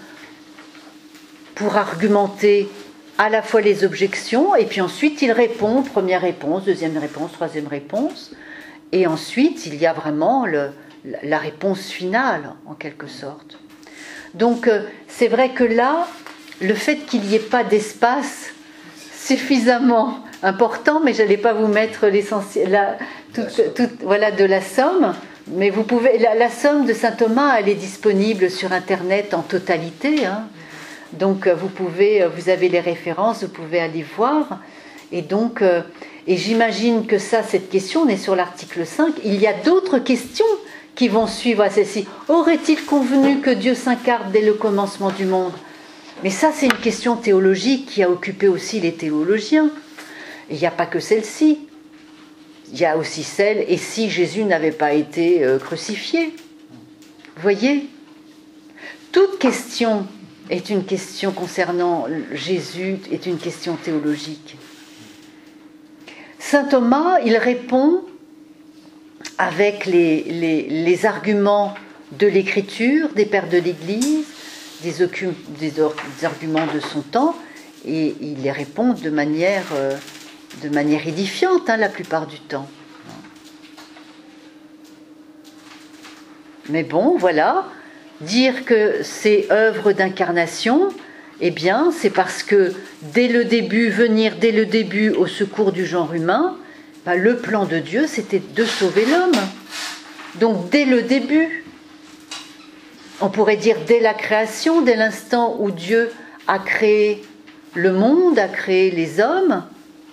Speaker 2: pour argumenter à la fois les objections, et puis ensuite il répond, première réponse, deuxième réponse, troisième réponse, et ensuite il y a vraiment la réponse finale, en quelque sorte. Donc c'est vrai que là, le fait qu'il n'y ait pas d'espace suffisamment important, mais je n'allais pas vous mettre l'essentiel, voilà, de la Somme, mais vous pouvez, la Somme de saint Thomas, elle est disponible sur Internet en totalité, hein. Donc vous avez les références, vous pouvez aller voir, et donc, et j'imagine que cette question, on est sur l'article 5, il y a d'autres questions qui vont suivre à celle-ci. Aurait-il convenu que Dieu s'incarne dès le commencement du monde? Mais ça, c'est une question théologique qui a occupé aussi les théologiens. Il n'y a pas que celle-ci. Il y a aussi celle, et si Jésus n'avait pas été crucifié? Vous voyez? Toute question est une question concernant Jésus, est une question théologique. Saint Thomas, il répond avec les arguments de l'Écriture, des pères de l'Église, des arguments de son temps, et il les répond de manière édifiante, hein, la plupart du temps. Mais bon, voilà, dire que c'est œuvre d'incarnation, eh bien, c'est parce que venir dès le début au secours du genre humain, le plan de Dieu, c'était de sauver l'homme. Donc, dès le début, on pourrait dire dès la création, dès l'instant où Dieu a créé le monde, a créé les hommes,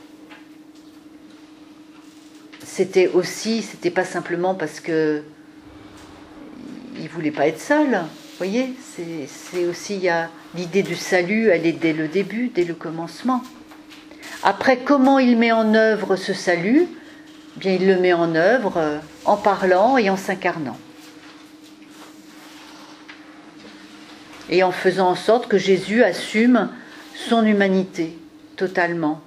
Speaker 2: c'était pas simplement parce que il voulait pas être seul. Vous voyez, c'est aussi, il y a l'idée du salut, elle est dès le début, dès le commencement. Après, comment il met en œuvre ce salut? Bien, il le met en œuvre en parlant et en s'incarnant. Et en faisant en sorte que Jésus assume son humanité totalement.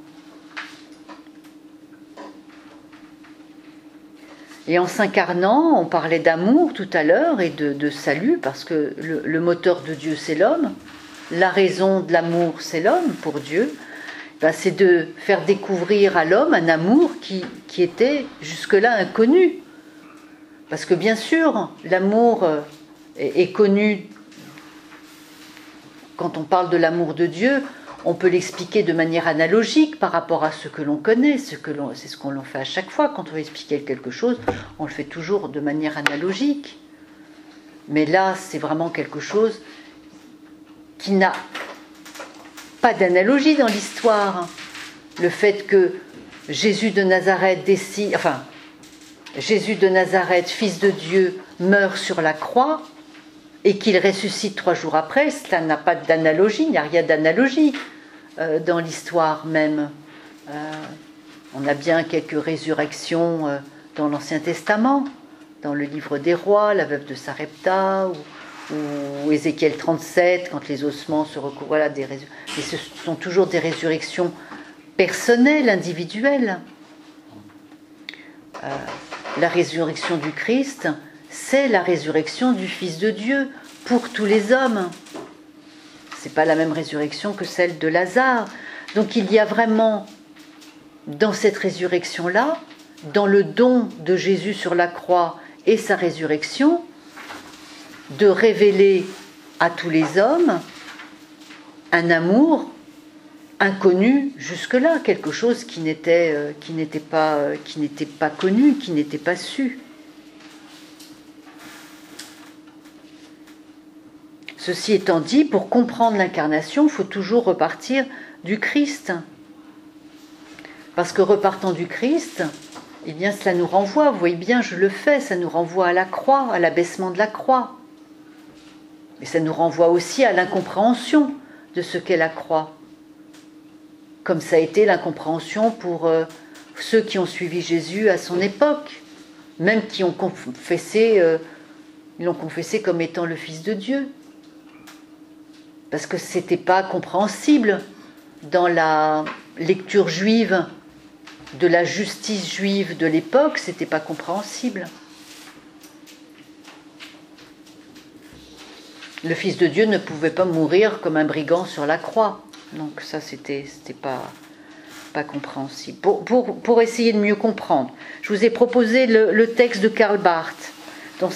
Speaker 2: Et en s'incarnant, on parlait d'amour tout à l'heure et de salut, parce que le moteur de Dieu, c'est l'homme. La raison de l'amour, c'est l'homme pour Dieu. C'est de faire découvrir à l'homme un amour qui était jusque-là inconnu. Parce que bien sûr, l'amour est connu. Quand on parle de l'amour de Dieu, on peut l'expliquer de manière analogique par rapport à ce que l'on connaît. C'est ce qu'on fait à chaque fois. Quand on veut expliquer quelque chose, on le fait toujours de manière analogique. Mais là, c'est vraiment quelque chose qui n'a pas d'analogie dans l'histoire. Le fait que Jésus de Nazareth décide, Jésus de Nazareth, fils de Dieu, meurt sur la croix et qu'il ressuscite 3 jours après, cela n'a pas d'analogie, il n'y a rien d'analogie dans l'histoire même. On a bien quelques résurrections dans l'Ancien Testament, dans le livre des rois, la veuve de Sarepta, ou Ézéchiel 37, quand les ossements se recouvrent. Voilà, mais ce sont toujours des résurrections personnelles, individuelles. La résurrection du Christ, c'est la résurrection du Fils de Dieu pour tous les hommes. C'est pas la même résurrection que celle de Lazare. Donc il y a vraiment, dans cette résurrection-là, dans le don de Jésus sur la croix et sa résurrection, de révéler à tous les hommes un amour inconnu jusque-là, quelque chose qui n'était pas connu, qui n'était pas su. Ceci étant dit, pour comprendre l'incarnation, il faut toujours repartir du Christ. Parce que repartant du Christ, eh bien cela nous renvoie, vous voyez bien, je le fais, ça nous renvoie à la croix, à l'abaissement de la croix. Mais ça nous renvoie aussi à l'incompréhension de ce qu'est la croix. Comme ça a été l'incompréhension pour ceux qui ont suivi Jésus à son époque, même qui ont ils l'ont confessé comme étant le Fils de Dieu. Parce que ce n'était pas compréhensible dans la lecture juive, de la justice juive de l'époque, ce n'était pas compréhensible. Le Fils de Dieu ne pouvait pas mourir comme un brigand sur la croix. Donc ça, c'était pas compréhensible. Pour essayer de mieux comprendre, je vous ai proposé le texte de Karl Barth dans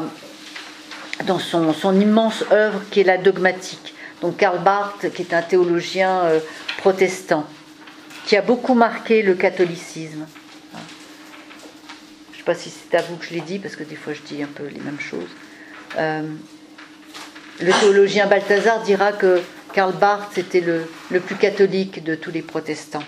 Speaker 2: son immense œuvre qui est la dogmatique. Donc Karl Barth, qui est un théologien protestant, qui a beaucoup marqué le catholicisme. Je ne sais pas si c'est à vous que je l'ai dit, parce que des fois je dis un peu les mêmes choses. Le théologien Balthazar dira que Karl Barth c'était le plus catholique de tous les protestants.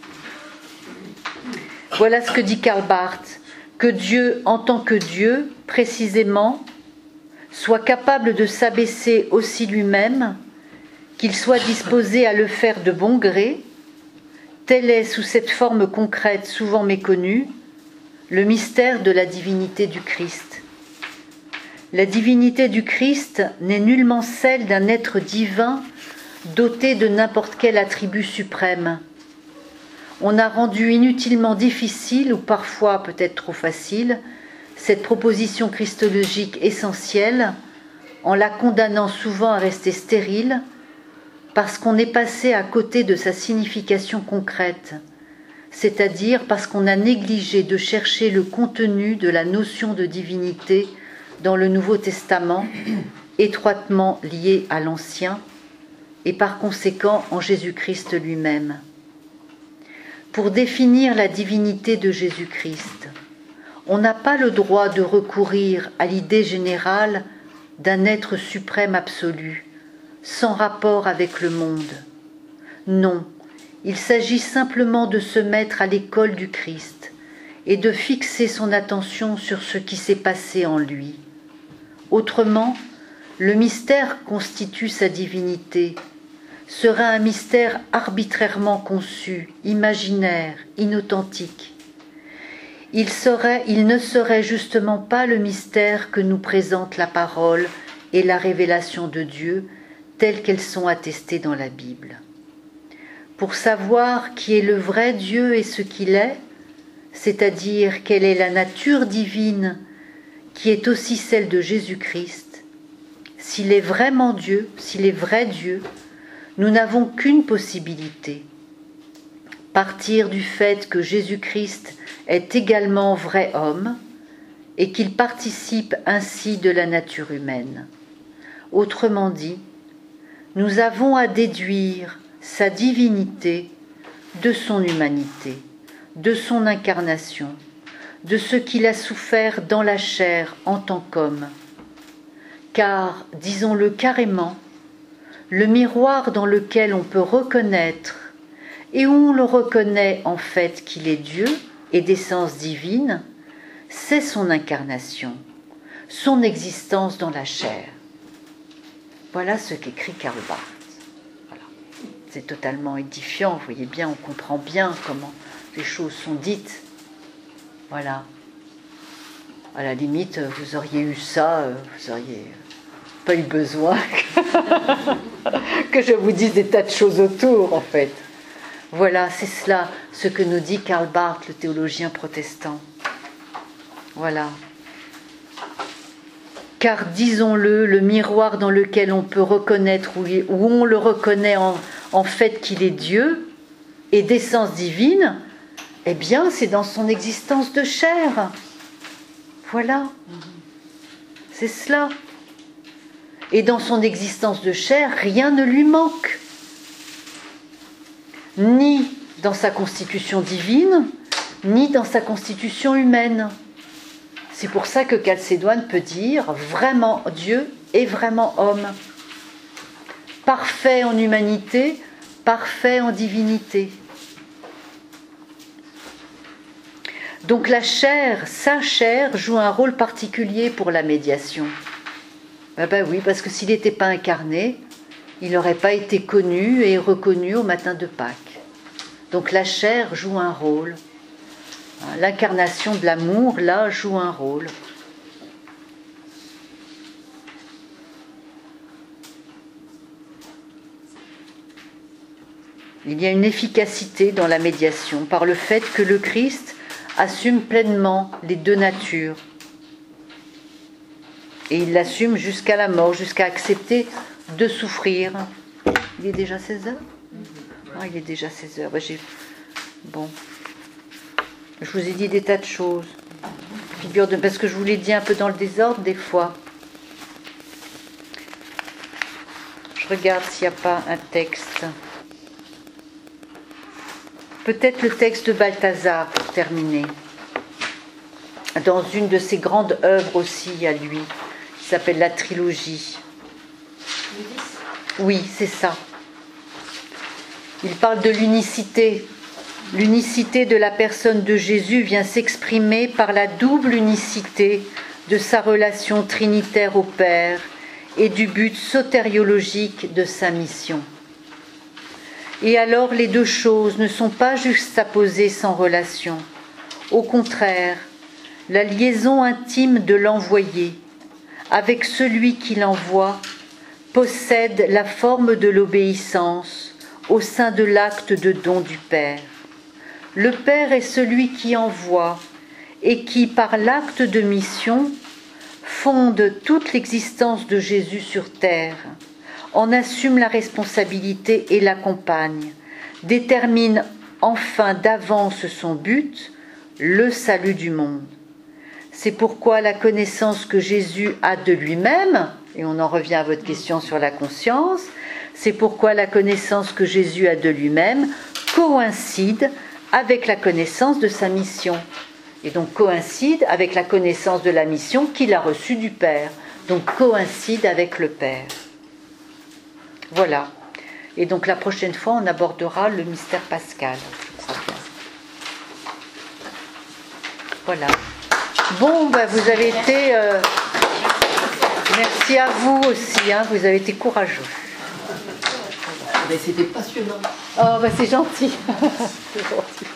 Speaker 2: Voilà ce que dit Karl Barth, que Dieu, en tant que Dieu, précisément, soit capable de s'abaisser aussi lui-même, qu'il soit disposé à le faire de bon gré, tel est, sous cette forme concrète souvent méconnue, le mystère de la divinité du Christ. La divinité du Christ n'est nullement celle d'un être divin doté de n'importe quel attribut suprême. On a rendu inutilement difficile, ou parfois peut-être trop facile, cette proposition christologique essentielle, en la condamnant souvent à rester stérile, parce qu'on est passé à côté de sa signification concrète, c'est-à-dire parce qu'on a négligé de chercher le contenu de la notion de divinité dans le Nouveau Testament, étroitement lié à l'Ancien, et par conséquent en Jésus-Christ lui-même. Pour définir la divinité de Jésus-Christ, on n'a pas le droit de recourir à l'idée générale d'un être suprême absolu, sans rapport avec le monde. Non, il s'agit simplement de se mettre à l'école du Christ et de fixer son attention sur ce qui s'est passé en lui. Autrement, le mystère constitue sa divinité, sera un mystère arbitrairement conçu, imaginaire, inauthentique. Il ne serait justement pas le mystère que nous présente la parole et la révélation de Dieu, telles qu'elles sont attestées dans la Bible. Pour savoir qui est le vrai Dieu et ce qu'il est, c'est-à-dire quelle est la nature divine qui est aussi celle de Jésus-Christ, s'il est vraiment Dieu, s'il est vrai Dieu, nous n'avons qu'une possibilité, partir du fait que Jésus-Christ est également vrai homme et qu'il participe ainsi de la nature humaine. Autrement dit, nous avons à déduire sa divinité de son humanité, de son incarnation, de ce qu'il a souffert dans la chair en tant qu'homme. Car, disons-le carrément, le miroir dans lequel on peut reconnaître et où on le reconnaît en fait qu'il est Dieu et d'essence divine, c'est son incarnation, son existence dans la chair. Voilà ce qu'écrit Karl Barth. Voilà. C'est totalement édifiant, vous voyez bien, on comprend bien comment les choses sont dites. Voilà. À la limite, vous auriez eu ça, vous n'auriez pas eu besoin que je vous dise des tas de choses autour, en fait. Voilà, c'est cela, ce que nous dit Karl Barth, le théologien protestant. Voilà. Car, disons-le, le miroir dans lequel on peut reconnaître, où on le reconnaît en fait qu'il est Dieu et d'essence divine, eh bien, c'est dans son existence de chair. Voilà. C'est cela. Et dans son existence de chair, rien ne lui manque. Ni dans sa constitution divine, ni dans sa constitution humaine. C'est pour ça que Chalcédoine peut dire vraiment Dieu et vraiment homme. Parfait en humanité, parfait en divinité. Donc la chair, sa chair, joue un rôle particulier pour la médiation. Ben oui, parce que s'il n'était pas incarné, il n'aurait pas été connu et reconnu au matin de Pâques. Donc la chair joue un rôle. L'incarnation de l'amour, là, joue un rôle. Il y a une efficacité dans la médiation par le fait que le Christ assume pleinement les deux natures. Et il l'assume jusqu'à la mort, jusqu'à accepter de souffrir. Il est déjà 16 heures ? Ah, il est déjà 16 heures. Bon. Je vous ai dit des tas de choses. Parce que je vous l'ai dit un peu dans le désordre des fois. Je regarde s'il n'y a pas un texte. Peut-être le texte de Balthazar pour terminer. Dans une de ses grandes œuvres aussi à lui, qui s'appelle la Trilogie. Oui, c'est ça. Il parle de l'unicité. L'unicité de la personne de Jésus vient s'exprimer par la double unicité de sa relation trinitaire au Père et du but sotériologique de sa mission. Et alors les deux choses ne sont pas juxtaposées sans relation. Au contraire, la liaison intime de l'envoyé avec celui qui l'envoie possède la forme de l'obéissance au sein de l'acte de don du Père. Le Père est celui qui envoie et qui, par l'acte de mission, fonde toute l'existence de Jésus sur terre, en assume la responsabilité et l'accompagne, détermine enfin d'avance son but, le salut du monde. C'est pourquoi la connaissance que Jésus a de lui-même, et on en revient à votre question sur la conscience, c'est pourquoi la connaissance que Jésus a de lui-même coïncide avec la connaissance de sa mission. Et donc coïncide avec la connaissance de la mission qu'il a reçue du Père. Donc coïncide avec le Père. Voilà. Et donc la prochaine fois, on abordera le mystère pascal. Je crois bien. Voilà. Bon, ben, vous avez été... merci à vous aussi, hein, vous avez été courageux.
Speaker 4: Mais c'était passionnant.
Speaker 2: Oh, ben, c'est gentil. C'est gentil.